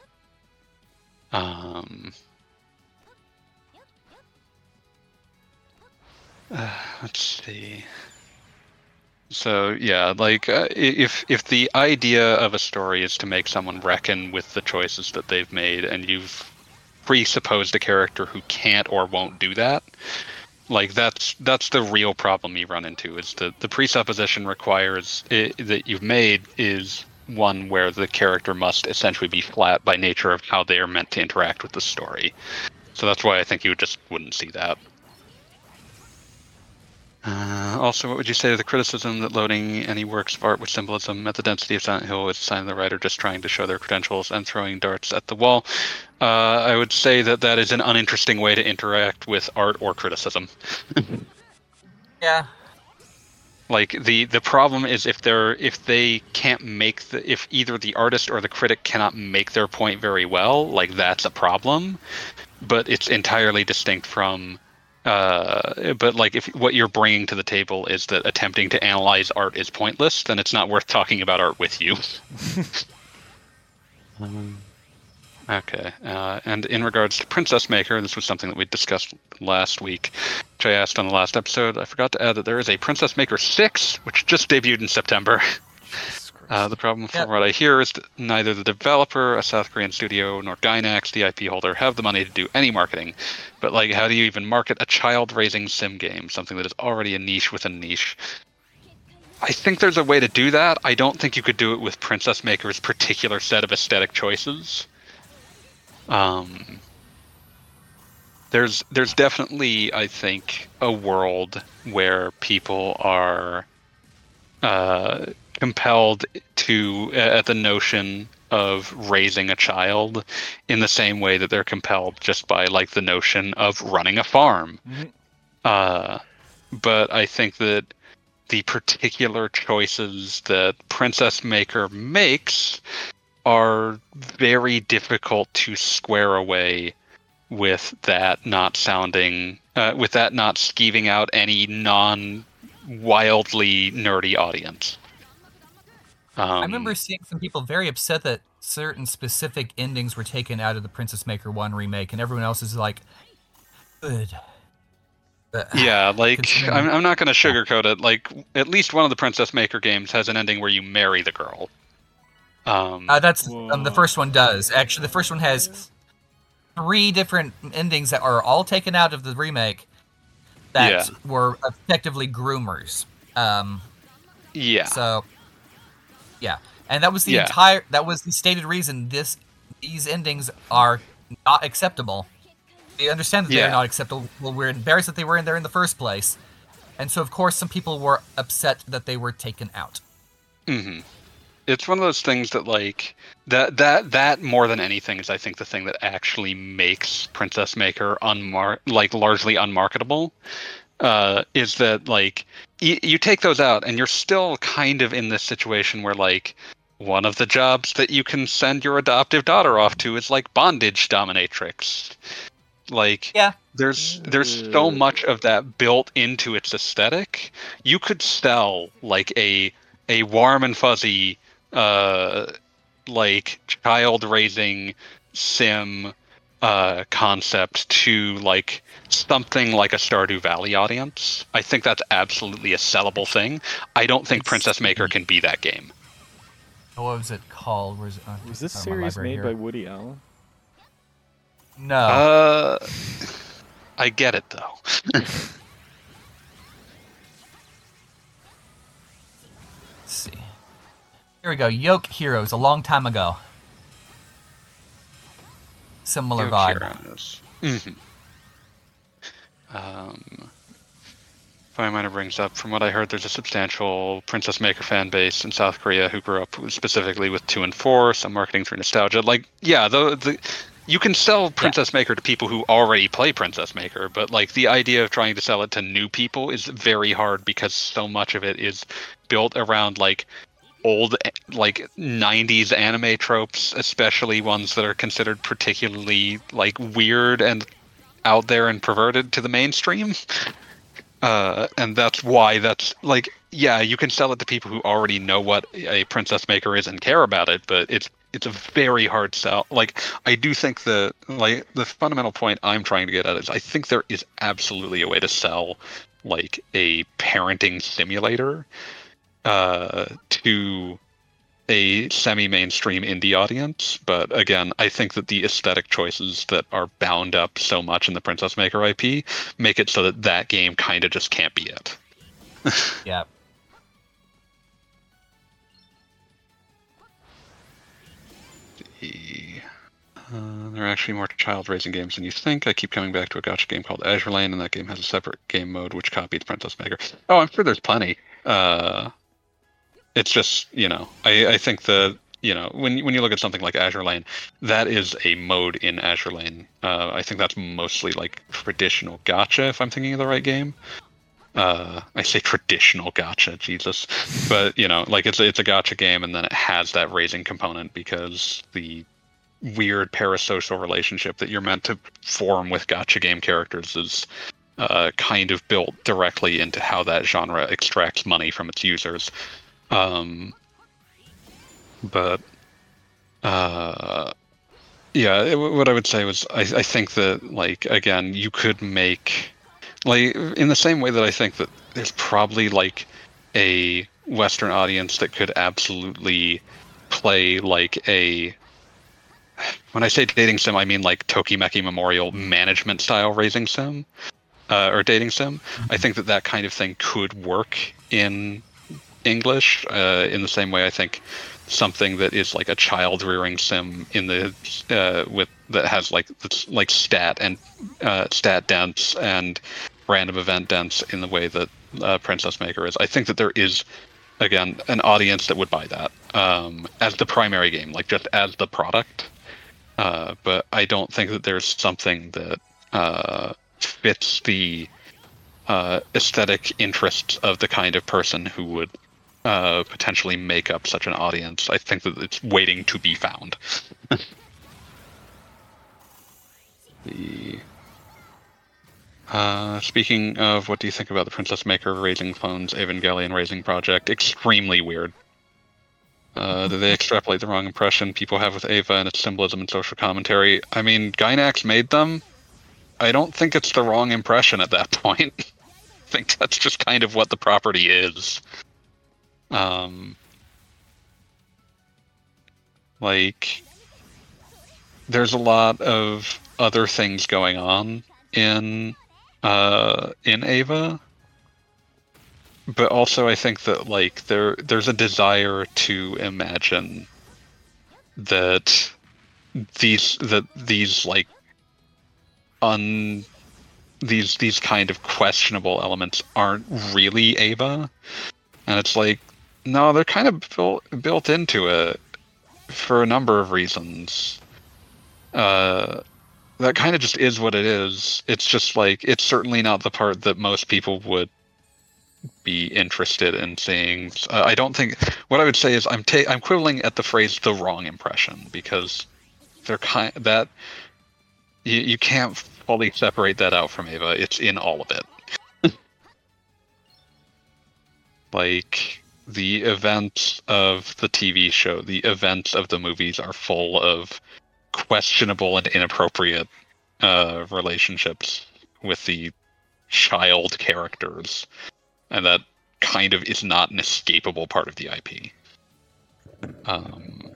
Let's see. So yeah, like if the idea of a story is to make someone reckon with the choices that they've made, and you've presupposed a character who can't or won't do that, like that's the real problem you run into. Is the presupposition requires that you've made is one where the character must essentially be flat by nature of how they are meant to interact with the story. So that's why I think you just wouldn't see that. Also, what would you say to the criticism that loading any works of art with symbolism at the density of Silent Hill is a sign of the writer just trying to show their credentials and throwing darts at the wall? I would say that is an uninteresting way to interact with art or criticism. Yeah. Like the problem is if they can't make if either the artist or the critic cannot make their point very well, like that's a problem. But it's entirely distinct from. But like if what you're bringing to the table is that attempting to analyze art is pointless, then it's not worth talking about art with you. Okay. And in regards to Princess Maker, this was something that we discussed last week, which I asked on the last episode. I forgot to add that there is a Princess Maker 6, which just debuted in September. The problem from what I hear is that neither the developer, a South Korean studio, nor Gainax, the IP holder, have the money to do any marketing. But like, how do you even market a child-raising sim game, something that is already a niche within a niche? I think there's a way to do that. I don't think you could do it with Princess Maker's particular set of aesthetic choices. There's definitely, I think, a world where people are compelled to at the notion of raising a child in the same way that they're compelled just by like the notion of running a farm. Mm-hmm. But I think that the particular choices that Princess Maker makes are very difficult to square away with that not sounding, with that not skeeving out any non-wildly nerdy audience. I remember seeing some people very upset that certain specific endings were taken out of the Princess Maker 1 remake, and everyone else is like, good. Yeah, like, I'm not going to sugarcoat it. Like, at least one of the Princess Maker games has an ending where you marry the girl. That's the first one does. Actually, the first one has 3 different endings that are all taken out of the remake that were effectively groomers. Yeah. So, yeah. And that was the that was the stated reason these endings are not acceptable. They understand that they're not acceptable. Well, we're embarrassed that they were in there in the first place. And so, of course, some people were upset that they were taken out. Mm-hmm. It's one of those things that, like, that more than anything is, I think, the thing that actually makes Princess Maker largely unmarketable. Is that, like, you take those out and you're still kind of in this situation where, like, one of the jobs that you can send your adoptive daughter off to is, like, bondage dominatrix. Like, there's so much of that built into its aesthetic. You could sell, like, a warm and fuzzy, like, child-raising sim concept to, like, something like a Stardew Valley audience. I think that's absolutely a sellable thing. I don't think Princess Maker can be that game. What was it called? Was this series made by Woody Allen? No. I get it, though. Let's see. Here we go. Yoke Heroes, a long time ago. Similar vibe. Heroes. Mm-hmm. Fireminer brings up, from what I heard, there's a substantial Princess Maker fan base in South Korea who grew up specifically with 2 and 4, some marketing through nostalgia. Like, yeah, you can sell Princess Maker to people who already play Princess Maker, but, like, the idea of trying to sell it to new people is very hard because so much of it is built around, like, old like 90s anime tropes, especially ones that are considered particularly like weird and out there and perverted to the mainstream. And that's why that's like, yeah, you can sell it to people who already know what a princess maker is and care about it, but it's a very hard sell. Like, I do think the fundamental point I'm trying to get at is I think there is absolutely a way to sell like a parenting simulator to a semi-mainstream indie audience, but again, I think that the aesthetic choices that are bound up so much in the Princess Maker IP make it so that that game kind of just can't be it. Yeah. There are actually more child-raising games than you think. I keep coming back to a gacha game called Azure Lane, and that game has a separate game mode which copies Princess Maker. Oh, I'm sure there's plenty. It's just, I think when you look at something like Azure Lane, that is a mode in Azure Lane. I think that's mostly like traditional gacha, if I'm thinking of the right game. I say traditional gacha, Jesus, but like it's a gacha game, and then it has that raising component because the weird parasocial relationship that you're meant to form with gacha game characters is kind of built directly into how that genre extracts money from its users. What I would say was I think that, like, again, you could make, like, in the same way that I think that there's probably like a Western audience that could absolutely play like when I say dating sim, I mean like Tokimeki Memorial management style raising sim, or dating sim. I think that kind of thing could work in English, in the same way I think something that is like a child rearing sim in the that has like stat dense and random event dense in the way that Princess Maker is. I think that there is, again, an audience that would buy that as the primary game, like just as the product. But I don't think that there's something that fits the aesthetic interests of the kind of person who would potentially make up such an audience. I think that it's waiting to be found. Speaking of, what do you think about the Princess Maker raising clones Evangelion raising project? Extremely weird. Do they extrapolate the wrong impression people have with Eva and its symbolism and social commentary? I mean, Gainax made them. I don't think it's the wrong impression at that point. I think that's just kind of what the property is. Like, there's a lot of other things going on in Eva, but also I think that like there's a desire to imagine that these like these kind of questionable elements aren't really Eva, and it's like, no, they're kind of built into it for a number of reasons. That kind of just is what it is. It's just like, it's certainly not the part that most people would be interested in seeing. I don't think, what I would say is I'm quibbling at the phrase "the wrong impression," because they're that you can't fully separate that out from Eva. It's in all of it. Like, the events of the TV show, the events of the movies are full of questionable and inappropriate relationships with the child characters, and that kind of is not an escapable part of the IP. Let's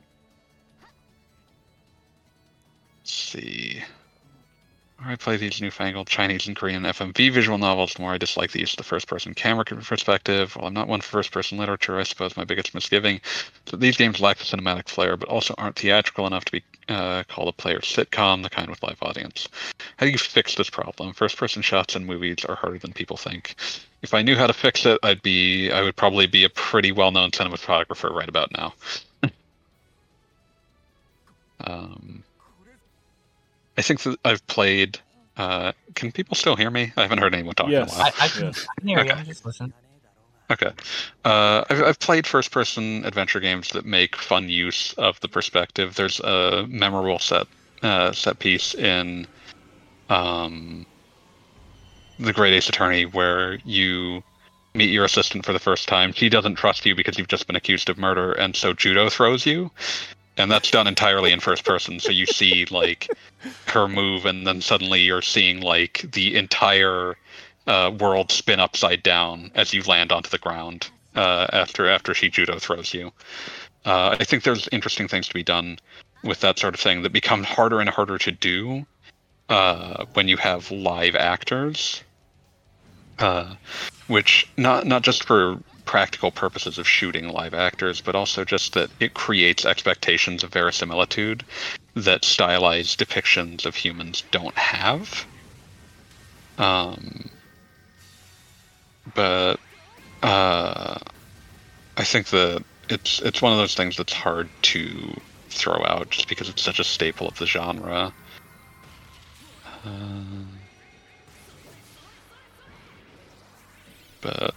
see. The more I play these newfangled Chinese and Korean FMV visual novels, the more I dislike the use of the first-person camera perspective. While I'm not one for first-person literature, I suppose my biggest misgiving is that these games lack the cinematic flair, but also aren't theatrical enough to be called a player sitcom, the kind with live audience. How do you fix this problem? First-person shots in movies are harder than people think. If I knew how to fix it, I would probably be a pretty well-known cinematographer right about now. I think that I've played. Can people still hear me? I haven't heard anyone talk in a while. I can hear you. I'm just listening. Okay. I've played first-person adventure games that make fun use of the perspective. There's a memorable set piece in The Great Ace Attorney where you meet your assistant for the first time. She doesn't trust you because you've just been accused of murder, and so judo throws you. And that's done entirely in first person, so you see like her move, and then suddenly you're seeing like the entire world spin upside down as you land onto the ground after she judo throws you. I think there's interesting things to be done with that sort of thing that become harder and harder to do when you have live actors, which not just for practical purposes of shooting live actors, but also just that it creates expectations of verisimilitude that stylized depictions of humans don't have. But I think that it's one of those things that's hard to throw out just because it's such a staple of the genre. But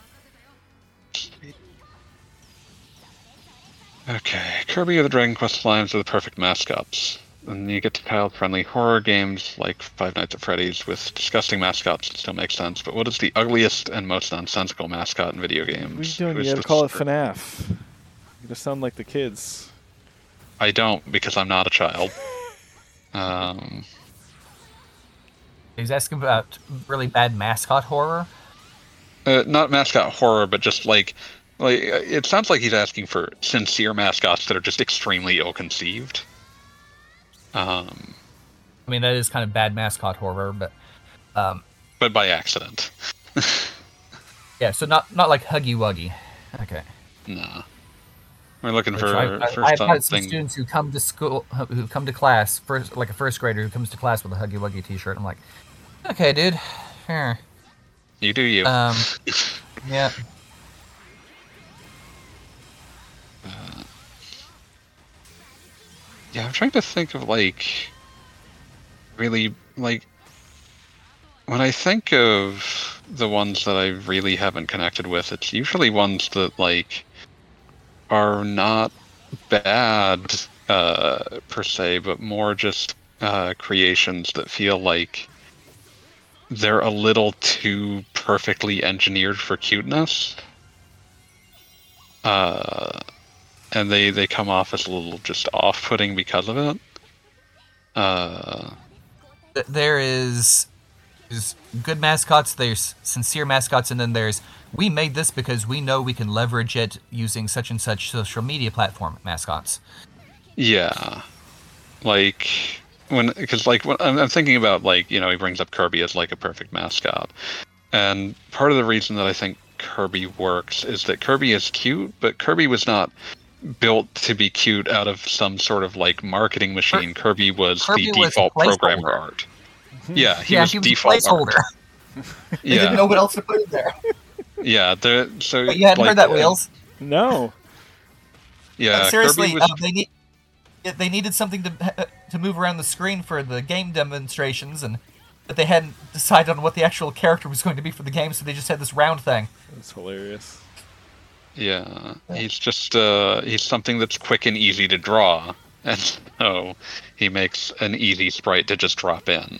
okay, Kirby or the Dragon Quest slimes are the perfect mascots. And you get to child-friendly horror games like Five Nights at Freddy's with disgusting mascots that still make sense. But what is the ugliest and most nonsensical mascot in video games? What are you doing? You gotta call it FNAF. You gotta sound like the kids. I don't, because I'm not a child. He's asking about really bad mascot horror. Not mascot horror, but just like it sounds like he's asking for sincere mascots that are just extremely ill-conceived. I mean, that is kind of bad mascot horror, but by accident. Yeah, so not like Huggy Wuggy. Okay. Nah. We're looking for I've something. had some students who come to school, who come to class, like a first grader who comes to class with a Huggy Wuggy t-shirt. I'm like, okay, dude. Here. You do you. Yeah. Yeah, I'm trying to think of really when I think of the ones that I really haven't connected with, it's usually ones that are not bad per se, but more just creations that feel like they're a little too perfectly engineered for cuteness. And they come off as a little just off-putting because of it. There's good mascots, there's sincere mascots, and then there's we made this because we know we can leverage it using such and such social media platform mascots. Yeah. When I'm thinking about he brings up Kirby as a perfect mascot. And part of the reason that I think Kirby works is that Kirby is cute, but Kirby was not built to be cute out of some sort of marketing machine. Kirby was the default programmer art. Yeah, he was default art. They didn't know what else to put in there. Yeah, but you hadn't heard that, Wheels? No. Yeah, seriously, they needed something to move around the screen for the game demonstrations, but they hadn't decided on what the actual character was going to be for the game, so they just had this round thing. That's hilarious. Yeah, he's just he's something that's quick and easy to draw, and so he makes an easy sprite to just drop in.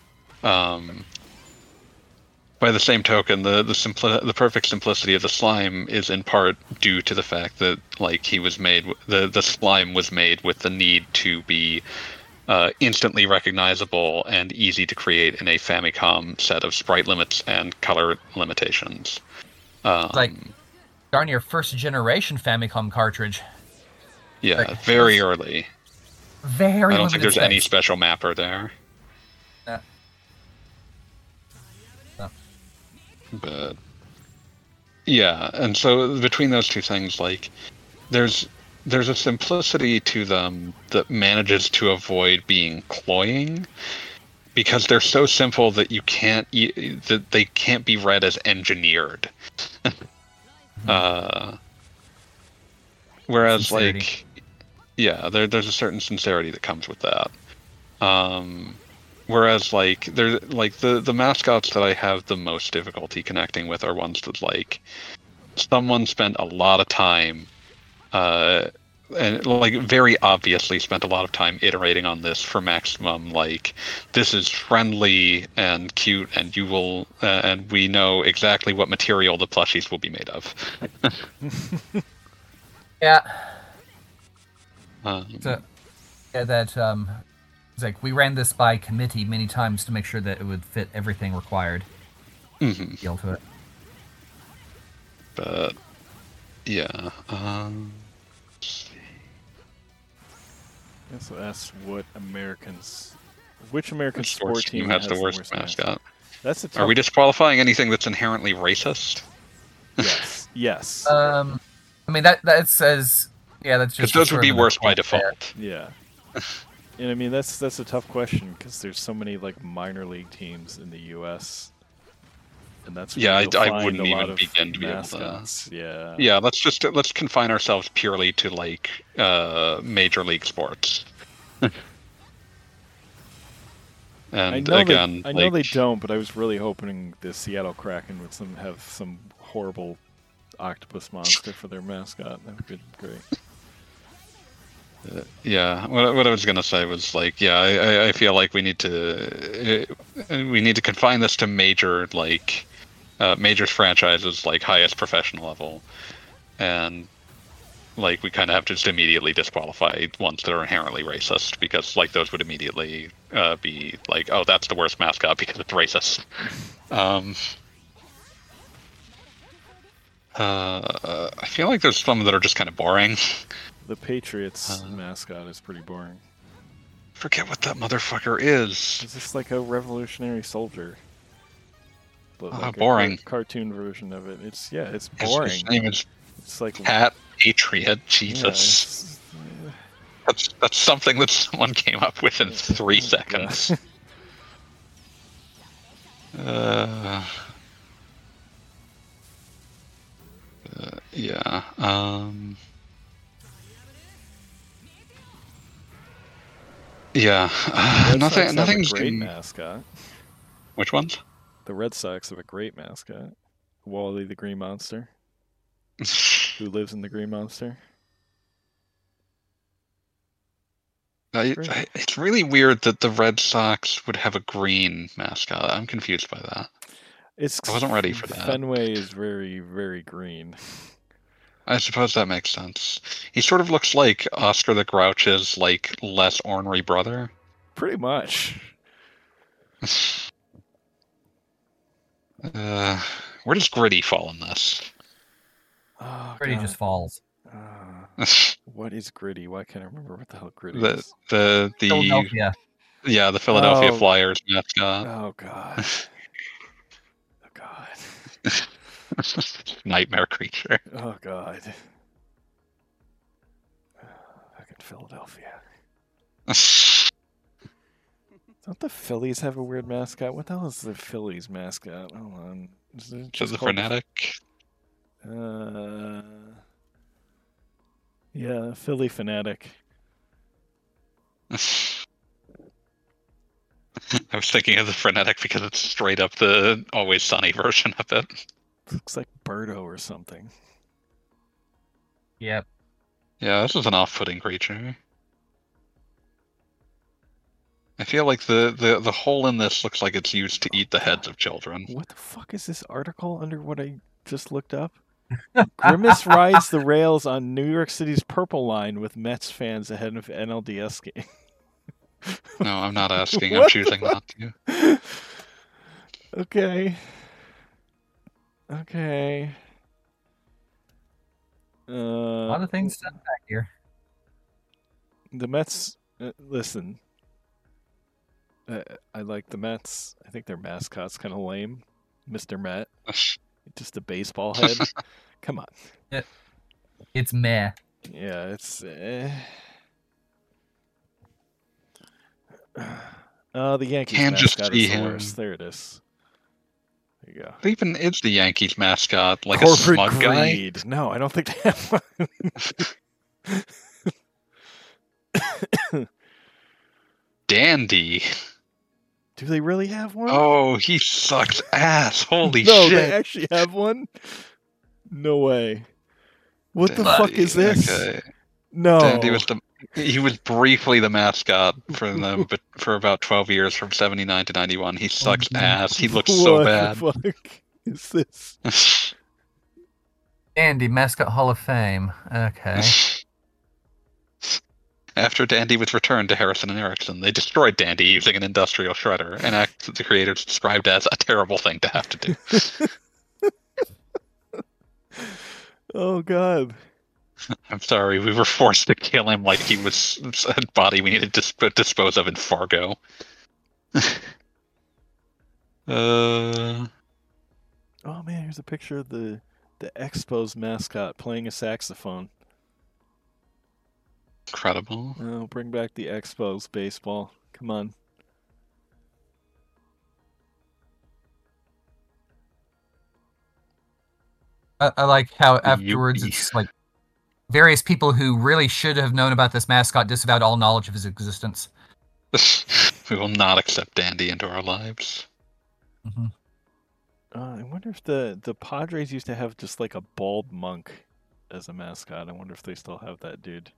By the same token, the perfect simplicity of the slime is in part due to the fact that he was made, the slime was made with the need to be instantly recognizable and easy to create in a Famicom set of sprite limits and color limitations. Darn your first generation Famicom cartridge. Yeah, very early. Very. I don't think there's any special mapper there. But yeah, and so between those two things, there's a simplicity to them that manages to avoid being cloying, because they're so simple that that they can't be read as engineered. Whereas sincerity. There's a certain sincerity that comes with that. Whereas the mascots that I have the most difficulty connecting with are ones that someone spent a lot of time, and like very obviously spent a lot of time iterating on this for maximum. Like, this is friendly and cute, and you will, and we know exactly what material the plushies will be made of. Yeah. Um, So, yeah, that it's like we ran this by committee many times to make sure that it would fit everything required. mhm. Deal to it. But yeah. So ask which American Which sport team has the worst mascot? That's a tough. Are we disqualifying anything that's inherently racist? Yes. Yes. I mean that says that's Because just those would be worse by default. default. Yeah. And I mean that's a tough question because there's so many like minor league teams in the U.S. And that's where Yeah, you'll I find wouldn't a lot even of begin to be able mascots. to. Yeah. Yeah, let's confine ourselves purely to like major league sports. And again, I know they don't, but I was really hoping the Seattle Kraken would have some horrible octopus monster for their mascot. That would be great. Yeah, what I was gonna say was like, yeah, I feel like we need to confine this to major like major franchises, like highest professional level, and like we kind of have to just immediately disqualify ones that are inherently racist, because like those would immediately be like, oh, that's the worst mascot because it's racist. I feel like there's some that are just kind of boring. The Patriots mascot is pretty boring. Forget what that motherfucker is. It's just like a revolutionary soldier. But like boring. A cartoon version of it. It's boring. His name is It's like Pat Patriot. Jesus. That's something that someone came up with in 3 seconds. Yeah. Yeah. Nothing's a great mascot. Which ones? The Red Sox have a great mascot. Wally the Green Monster. Who lives in the Green Monster? It's really weird that the Red Sox would have a green mascot. I'm confused by that. I wasn't ready for that. Fenway is very, very green. I suppose that makes sense. He sort of looks like Oscar the Grouch's like less ornery brother. Pretty much. Where does Gritty fall in this? Oh, Gritty God. just falls. What is Gritty? Why can't I remember what the hell Gritty is? The Philadelphia. Yeah, the Philadelphia Flyers mascot. Oh God. Oh God. Nightmare creature. Oh God. Fucking Philadelphia. Don't the Phillies have a weird mascot? What the hell is the Phillies mascot? Hold on. Is it Just the called Frenetic. Yeah, Philly Fanatic. I was thinking of the Frenetic because it's straight up the Always Sunny version of it. Looks like Birdo or something. Yep. Yeah, this is an off-putting creature. I feel like the hole in this looks like it's used to eat the heads of children. What the fuck is this article under what I just looked up? Grimace rides the rails on New York City's Purple Line with Mets fans ahead of NLDS game. No, I'm not asking. I'm choosing not to. Okay. A lot of things done back here. The Mets, listen. I like the Mets. I think their mascot's kind of lame. Mr. Met. Just a baseball head. Come on. It's meh. Yeah, it's. The Yankees Can't just mascot see is the him. worst. There it is. There you go. What even is the Yankees mascot? Like Corporate a smug guy? greed. No, I don't think they have one. Dandy. Do they really have one? Oh, he sucks ass. Holy no, shit. they actually have one. No way. What the Dandy, fuck is this? Okay. No. Dandy was briefly the mascot for them, but for about 12 years, from 79 to 91. He sucks ass. He looks so bad. What the fuck is this? Dandy, Mascot Hall of Fame. Okay. After Dandy was returned to Harrison and Erickson, they destroyed Dandy using an industrial shredder, an act that the creators described as a terrible thing to have to do. Oh god. I'm sorry, we were forced to kill him like he was a body we needed to dispose of in Fargo. Oh man, here's a picture of the Expos mascot playing a saxophone. Incredible. Oh, bring back the Expos baseball. Come on. I like how afterwards it's like various people who really should have known about this mascot disavowed all knowledge of his existence. We will not accept Dandy into our lives. Mm-hmm. I wonder if the Padres used to have just like a bald monk as a mascot. I wonder if they still have that dude.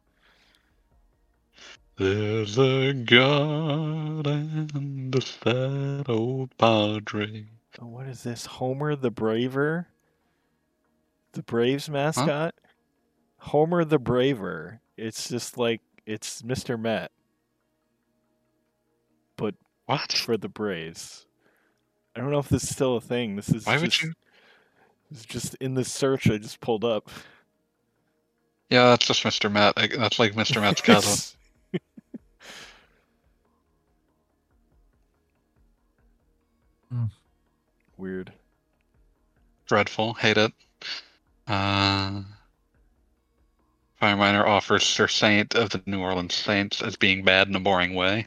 There's a God and a sad old Padre. Oh, what is this? Homer the Braver? The Braves mascot? Huh? Homer the Braver. It's just like, it's Mr. Met. But what? For the Braves. I don't know if this is still a thing. This is It's just in the search I just pulled up. Yeah, that's just Mr. Met. That's like Mr. Met's cousin. Weird. Dreadful. Hate it. Fireminer offers Sir Saint of the New Orleans Saints as being bad in a boring way.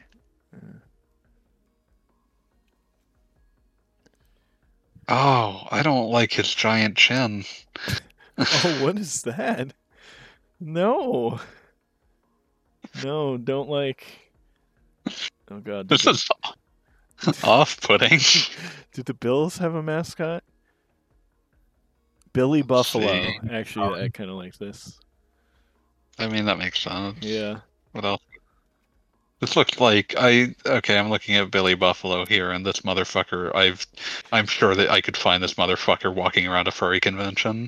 Oh, I don't like his giant chin. Oh, what is that? No. No, don't like... Oh god. This is off-putting. Do the Bills have a mascot? Billy Buffalo. Actually, I kind of like this. I mean, that makes sense. Yeah. What else? This looks like I'm looking at Billy Buffalo here, and this motherfucker. I'm sure that I could find this motherfucker walking around a furry convention.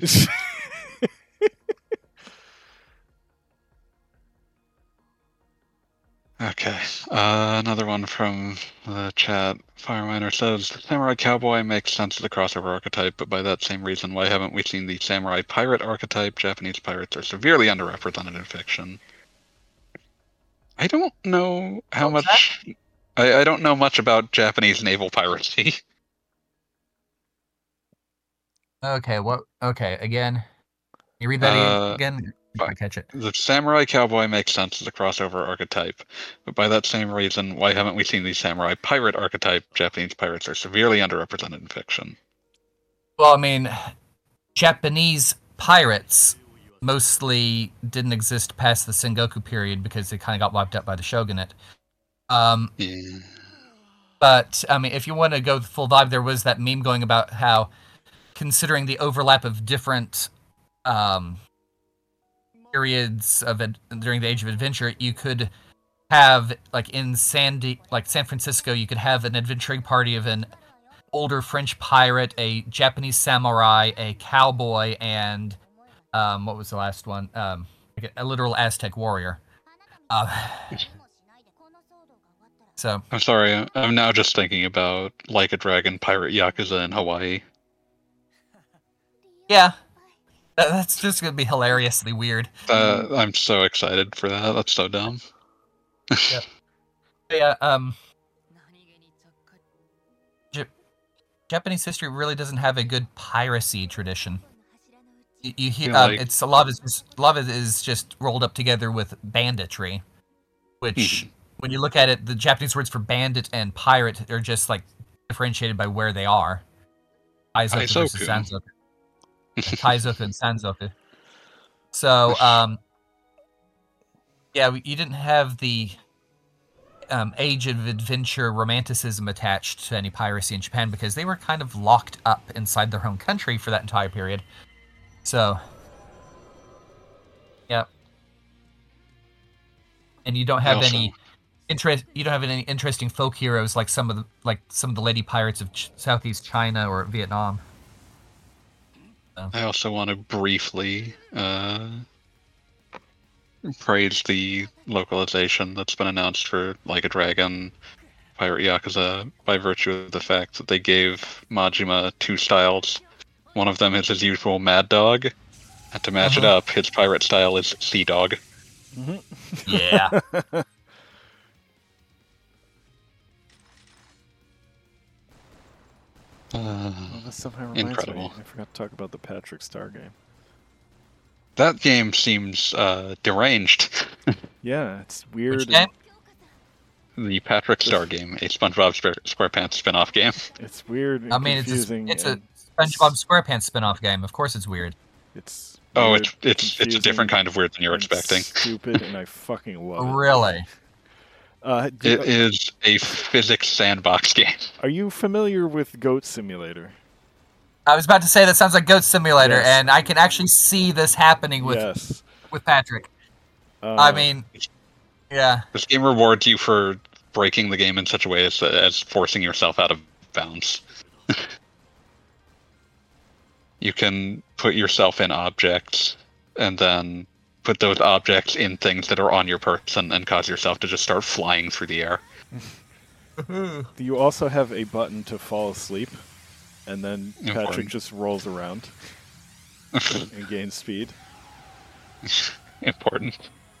Okay, another one from the chat. Fireminer says, the Samurai Cowboy makes sense as a crossover archetype, but by that same reason, why haven't we seen the Samurai Pirate archetype? Japanese pirates are severely underrepresented in fiction. I don't know how much... I don't know much about Japanese naval piracy. Okay, what? Okay, again. You read that again? I catch it. The Samurai Cowboy makes sense as a crossover archetype, but by that same reason, why haven't we seen the Samurai Pirate archetype? Japanese pirates are severely underrepresented in fiction. Well, I mean, Japanese pirates mostly didn't exist past the Sengoku period because they kind of got wiped out by the shogunate. Yeah. But, I mean, if you want to go the full vibe, there was that meme going about how, considering the overlap of different periods of during the Age of Adventure, you could have, like in San Francisco, you could have an adventuring party of an older French pirate, a Japanese samurai, a cowboy, and what was the last one? A literal Aztec warrior. So I'm sorry, I'm now just thinking about Like a Dragon pirate Yakuza in Hawaii. Yeah. That's just going to be hilariously weird. I'm so excited for that. That's so dumb. Yeah, Japanese history really doesn't have a good piracy tradition. You hear, it's a lot of it is just rolled up together with banditry, which when you look at it, the Japanese words for bandit and pirate are just like differentiated by where they are. Aizoku versus Sanzoku. Taizoku and Sanzoku. So, yeah, you didn't have the Age of Adventure romanticism attached to any piracy in Japan because they were kind of locked up inside their own country for that entire period. So, yeah. And you don't have any interesting folk heroes like some of the lady pirates of Southeast China or Vietnam. So. I also want to briefly praise the localization that's been announced for Like a Dragon Pirate Yakuza by virtue of the fact that they gave Majima 2 styles. One of them is his usual Mad Dog, and to match it up, his pirate style is Sea Dog. Yeah. That somehow reminds Incredible. me. I forgot to talk about the Patrick Star game. That game seems deranged. Yeah, it's weird. Which game? The Patrick Star game, a SpongeBob SquarePants spin-off game. It's weird and I mean, confusing. it's a SpongeBob SquarePants spin-off game. Of course, it's weird. It's Weird, weird, it's a different kind of weird than you're expecting. Stupid, and I fucking love it. Really? It is a physics sandbox game. Are you familiar with Goat Simulator? I was about to say that sounds like Goat Simulator, Yes. and I can actually see this happening with Patrick. I mean, yeah. This game rewards you for breaking the game in such a way as forcing yourself out of bounds. You can put yourself in objects, and then put those objects in things that are on your person and cause yourself to just start flying through the air. You also have a button to fall asleep, and then Patrick Important. just rolls around and gains speed. Important.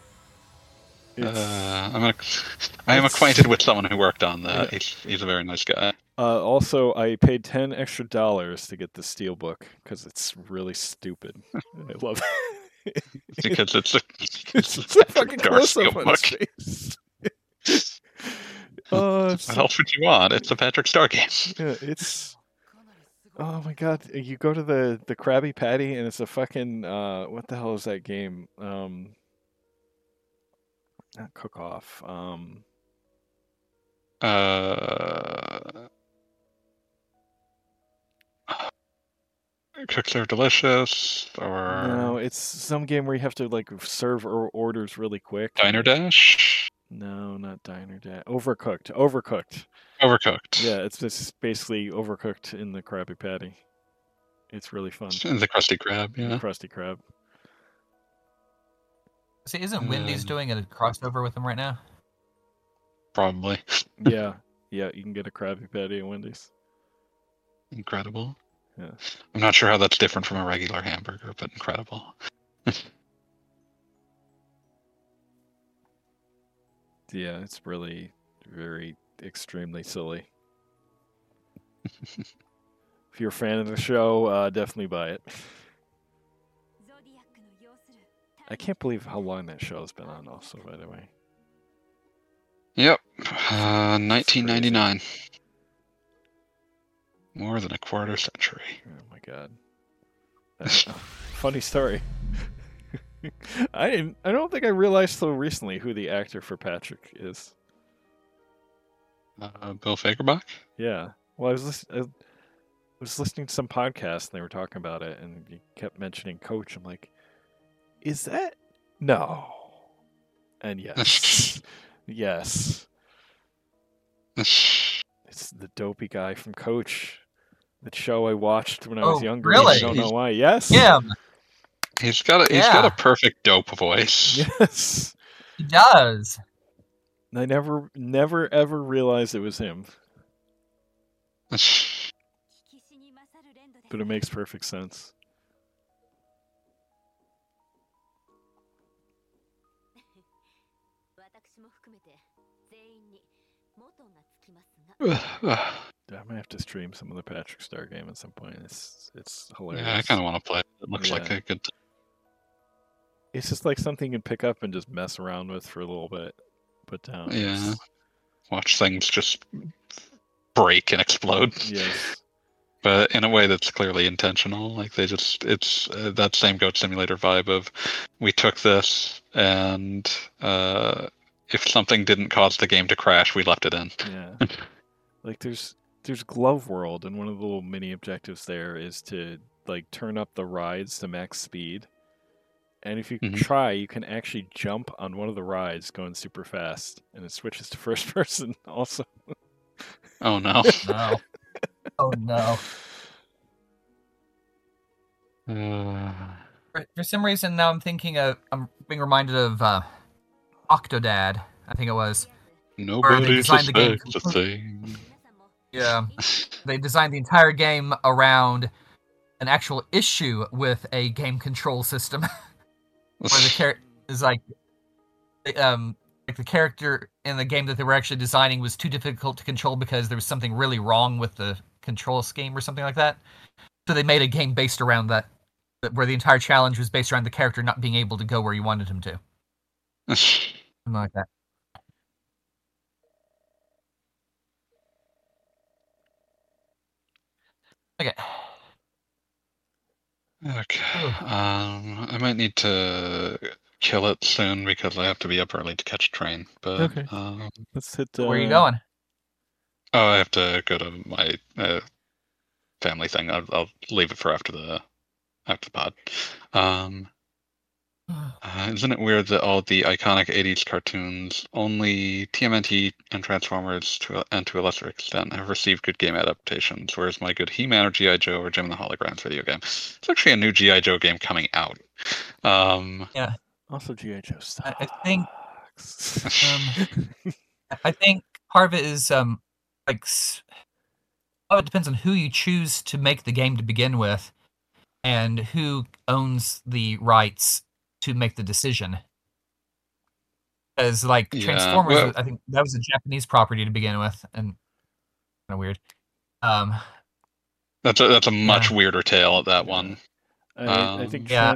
It's- I am acquainted with someone who worked on that. Yeah. He's a very nice guy. Also, I paid $10 extra to get the Steelbook because it's really stupid. I love it. Because it's It's a a fucking Dark close-up on his Steelbook. face. What else would you want? It's a Patrick Star game. Yeah, it's. Oh my god! You go to the Krabby Patty and it's a fucking what the hell is that game? Not Cook Off. Cooks are delicious, or No, it's some game where you have to like serve orders really quick. Diner Dash, No, not Diner Dash. Overcooked. Overcooked. Overcooked. Yeah, it's just basically Overcooked in the Krabby Patty. It's really fun. The Krusty Krab. Yeah. Krusty Krab. See, isn't Wendy's doing a crossover with them right now? Probably. Yeah, yeah, you can get a Krabby Patty at Wendy's. Incredible. Yeah. I'm not sure how that's different from a regular hamburger, but incredible. Yeah, it's really very extremely silly. If you're a fan of the show, definitely buy it. I can't believe how long that show's been on also, by the way. Yep. 1999. More than a quarter century. Oh my god. Funny story. I don't think I realized so recently who the actor for Patrick is. Bill Fagerbach? Yeah. Well, I was listening to some podcast and they were talking about it and he kept mentioning Coach. I'm like, is that? No. And yes. Yes. It's the dopey guy from Coach. The show I watched when I was younger. Really? I don't know why. Yes. Him. He's got a perfect dope voice. Yes. He does. I never ever realized it was him, but it makes perfect sense. I might have to stream some of the Patrick Star game at some point. It's hilarious. Yeah, I kind of want to play it. It looks like a good. It's just like something you can pick up and just mess around with for a little bit. Put down. Yeah. Watch things just break and explode. Yes. But in a way that's clearly intentional. Like it's that same Goat Simulator vibe of we took this and if something didn't cause the game to crash, we left it in. Yeah. Like there's Glove World, and one of the little mini objectives there is to like turn up the rides to max speed. And if you Mhm. try, you can actually jump on one of the rides going super fast, and it switches to first person also. Oh no. No. Oh no. For some reason now I'm being reminded of Octodad, I think it was. Nobody designed the game suspects a thing. Yeah. They designed the entire game around an actual issue with a game control system where the character is like the character in the game that they were actually designing was too difficult to control because there was something really wrong with the control scheme or something like that. So they made a game based around that, where the entire challenge was based around the character not being able to go where you wanted him to. Something like that. Okay. Okay. I might need to kill it soon because I have to be up early to catch a train. But Okay. Let's hit. Where are you going? I have to go to my family thing. I'll leave it for after the pod. Isn't it weird that all the iconic 80s cartoons, only TMNT and Transformers, and to a lesser extent, have received good game adaptations, whereas my good He-Man or G.I. Joe or Jim and the Holograms video game. It's actually a new G.I. Joe game coming out. Yeah. Also, G.I. Joe sucks. I think part of it is it depends on who you choose to make the game to begin with, and who owns the rights to make the decision. Because Transformers, I think that was a Japanese property to begin with, and kind of weird. That's a much weirder tale at that one. I think. I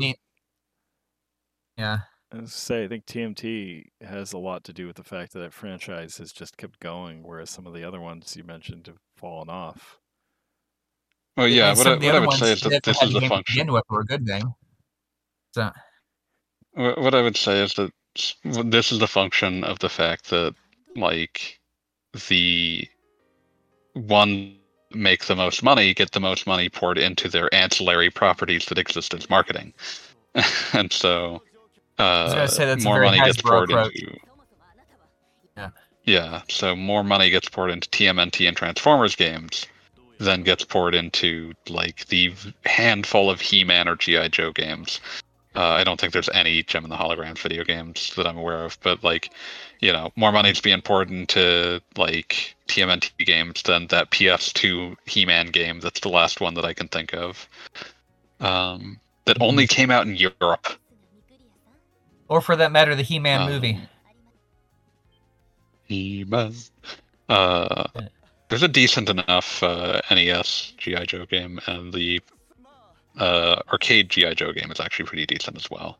think TMT has a lot to do with the fact that that franchise has just kept going, whereas some of the other ones you mentioned have fallen off. Well, yeah. What I would say is that this is a function. To begin with, were a good game. So. What I would say is that this is the function of the fact that, like, the one make the most money get the most money poured into their ancillary properties that exist as marketing, and so more money gets poured into. Yeah. So more money gets poured into TMNT and Transformers games than gets poured into like the handful of He-Man or G.I. Joe games. I don't think there's any Gem and the Holograms video games that I'm aware of, but more money's being poured into like TMNT games than that PS2 He-Man game. That's the last one that I can think of. That only came out in Europe. Or for that matter, the He-Man movie. He-Man. There's a decent enough NES G.I. Joe game, and the arcade G.I. Joe game is actually pretty decent as well.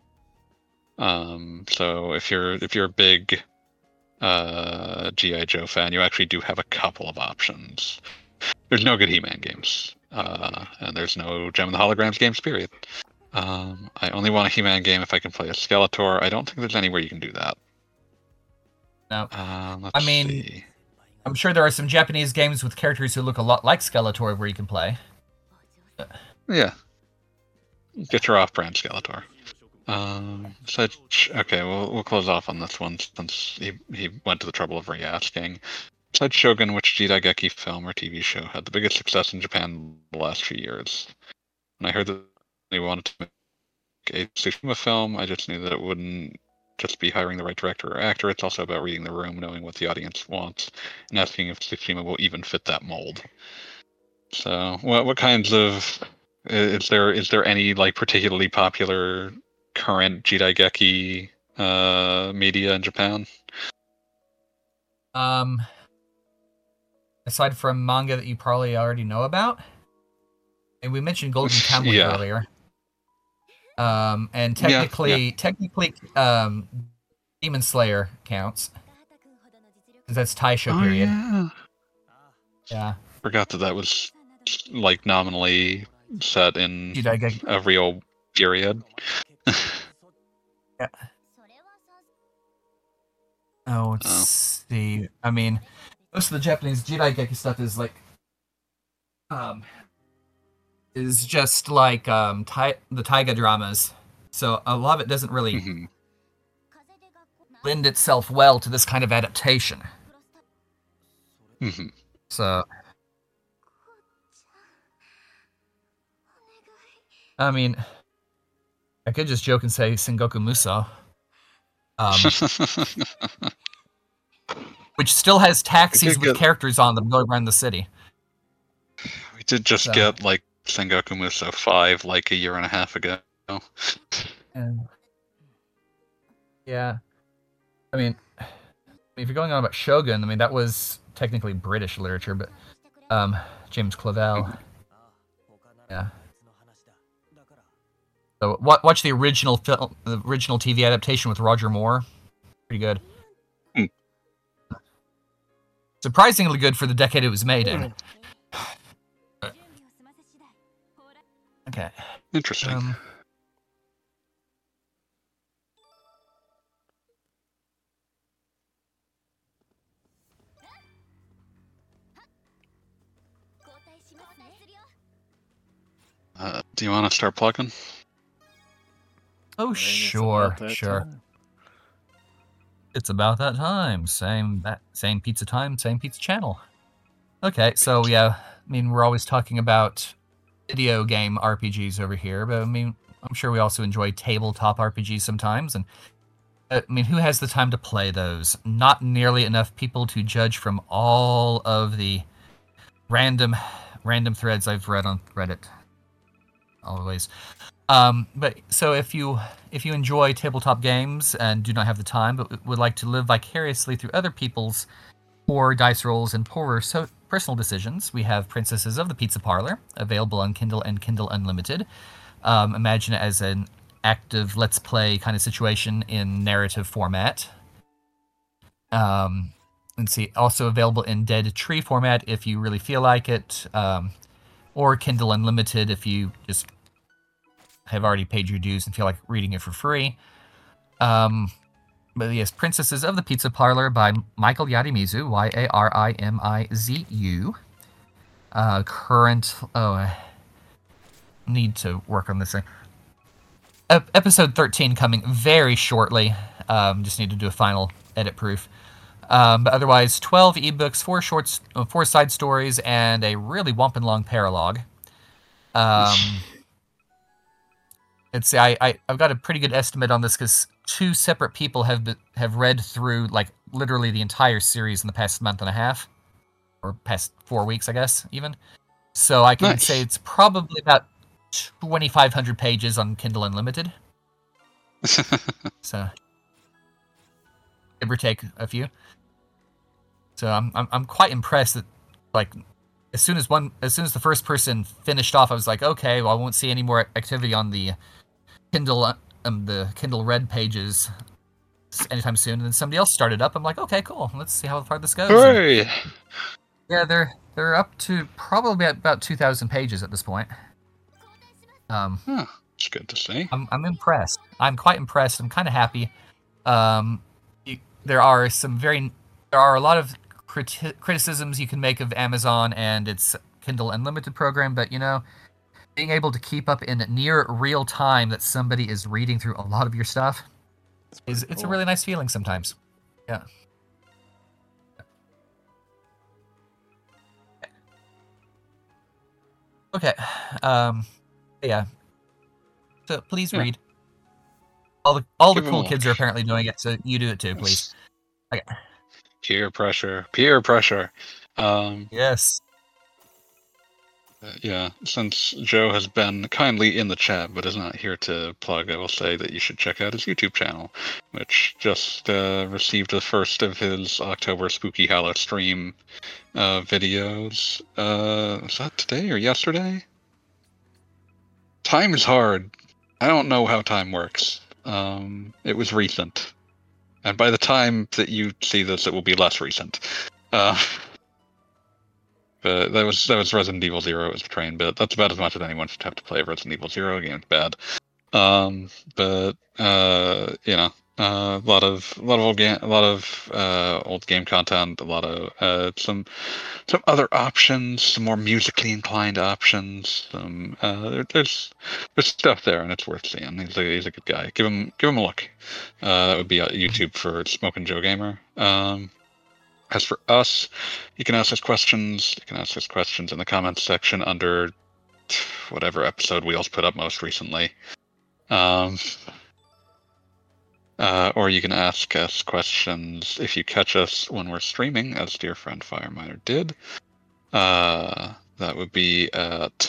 So if you're a big G.I. Joe fan, you actually do have a couple of options. There's no good He-Man games, and there's no Gem and the Holograms games, period. I only want a He-Man game if I can play a Skeletor. I don't think there's anywhere you can do that. No. Let's see. I'm sure there are some Japanese games with characters who look a lot like Skeletor where you can play. Yeah. Get your off-brand Skeletor. Okay, we'll close off on this one since he went to the trouble of re-asking. Besides Shogun, which Jidaigeki film or TV show had the biggest success in Japan in the last few years? When I heard that they wanted to make a Tsushima film, I just knew that it wouldn't just be hiring the right director or actor. It's also about reading the room, knowing what the audience wants, and asking if Tsushima will even fit that mold. So, what kinds of is there any like particularly popular current Jidaigeki media in Japan? Aside from manga that you probably already know about, and we mentioned Golden Kamuy earlier. And technically, Demon Slayer counts. That's Taisho period. Yeah. Forgot that was like nominally set in a real period. Yeah. Let's see. I mean, most of the Japanese Jidaigeki stuff is like is just like the Taiga dramas. So a lot of it doesn't really lend itself well to this kind of adaptation. So, I mean, I could just joke and say Sengoku Muso, which still has taxis with characters on them going around the city. We did just get like Sengoku Muso 5 like a year and a half ago. Yeah. I mean, if you're going on about Shogun, I mean, that was technically British literature, but James Clavell. Yeah. So watch the original film, the original TV adaptation with Roger Moore. Pretty good. Surprisingly good for the decade it was made in. Okay. Interesting. Do you want to start plugging? Oh, sure. It's about that time. Same pizza time, same pizza channel. Okay, so yeah, I mean, we're always talking about video game RPGs over here, but I mean, I'm sure we also enjoy tabletop RPGs sometimes, and I mean, who has the time to play those? Not nearly enough people to judge from all of the random threads I've read on Reddit. Always. But so if you enjoy tabletop games and do not have the time, but would like to live vicariously through other people's poor dice rolls and poorer personal decisions, we have Princesses of the Pizza Parlor, available on Kindle and Kindle Unlimited. Imagine it as an active Let's Play kind of situation in narrative format. And see, also available in Dead Tree format if you really feel like it, or Kindle Unlimited if you just have already paid your dues and feel like reading it for free. But yes, Princesses of the Pizza Parlor by Michael Yarimizu, Yarimizu. I need to work on this thing. Episode 13 coming very shortly. Just need to do a final edit proof. But otherwise, 12 ebooks, 4 side stories, and a really whomping long paralogue. Let's see, I've got a pretty good estimate on this because 2 separate people have read through like literally the entire series in the past month and a half, or past 4 weeks, I guess, even. So I can say it's probably about 2,500 pages on Kindle Unlimited. So, give or take a few. So I'm quite impressed that, like, as soon as the first person finished off, I was like, okay, well, I won't see any more activity on the Kindle Red pages anytime soon. And then somebody else started up. I'm like, okay, cool. Let's see how far this goes. Hooray! Yeah, they're up to probably about 2,000 pages at this point. It's good to see. I'm impressed. I'm quite impressed. I'm kind of happy. There are a lot of criticisms you can make of Amazon and its Kindle Unlimited program, but being able to keep up in near real time that somebody is reading through a lot of your stuff it's a really nice feeling sometimes. Yeah. Okay. Yeah. So please read. All the cool kids are apparently doing it, so you do it too, please. Okay. Peer pressure. Yes. Yeah, since Joe has been kindly in the chat but is not here to plug, I will say that you should check out his YouTube channel, which just received the first of his October Spooky Hollow stream videos. Was that today or yesterday? Time is hard. I don't know how time works. It was recent. And by the time that you see this, it will be less recent. But that was Resident Evil 0. It was Train, but that's about as much as anyone should have to play Resident Evil 0. Game's bad. But A lot of old game content, a lot of some other options, some more musically inclined options. There's stuff there, and it's worth seeing. He's a good guy. Give him a look. That would be YouTube for Smoking Joe Gamer. As for us, you can ask us questions. You can ask us questions in the comments section under whatever episode Wheels put up most recently. Or you can ask us questions if you catch us when we're streaming, as dear friend Fireminer did. That would be at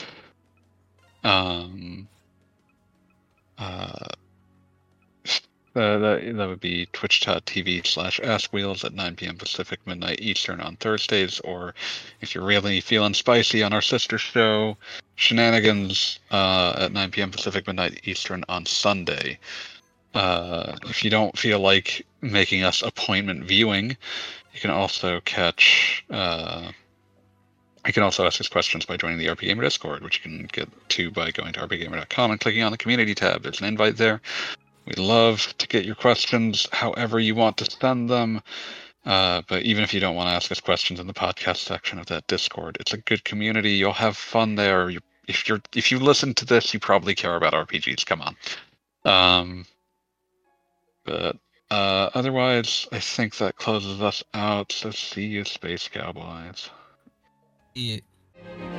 that would be twitch.tv/askwheels at 9 p.m. Pacific, midnight Eastern on Thursdays, or if you're really feeling spicy on our sister show, Shenanigans, at 9 p.m. Pacific, midnight Eastern on Sunday. If you don't feel like making us appointment viewing, you can also catch. You can also ask us questions by joining the RP Gamer Discord, which you can get to by going to rpgamer.com and clicking on the community tab. There's an invite there. We love to get your questions however you want to send them. But even if you don't want to ask us questions in the podcast section of that Discord, it's a good community. You'll have fun there. If you listen to this, you probably care about RPGs. Come on. But otherwise, I think that closes us out. So see you, Space Cowboys. Yeah.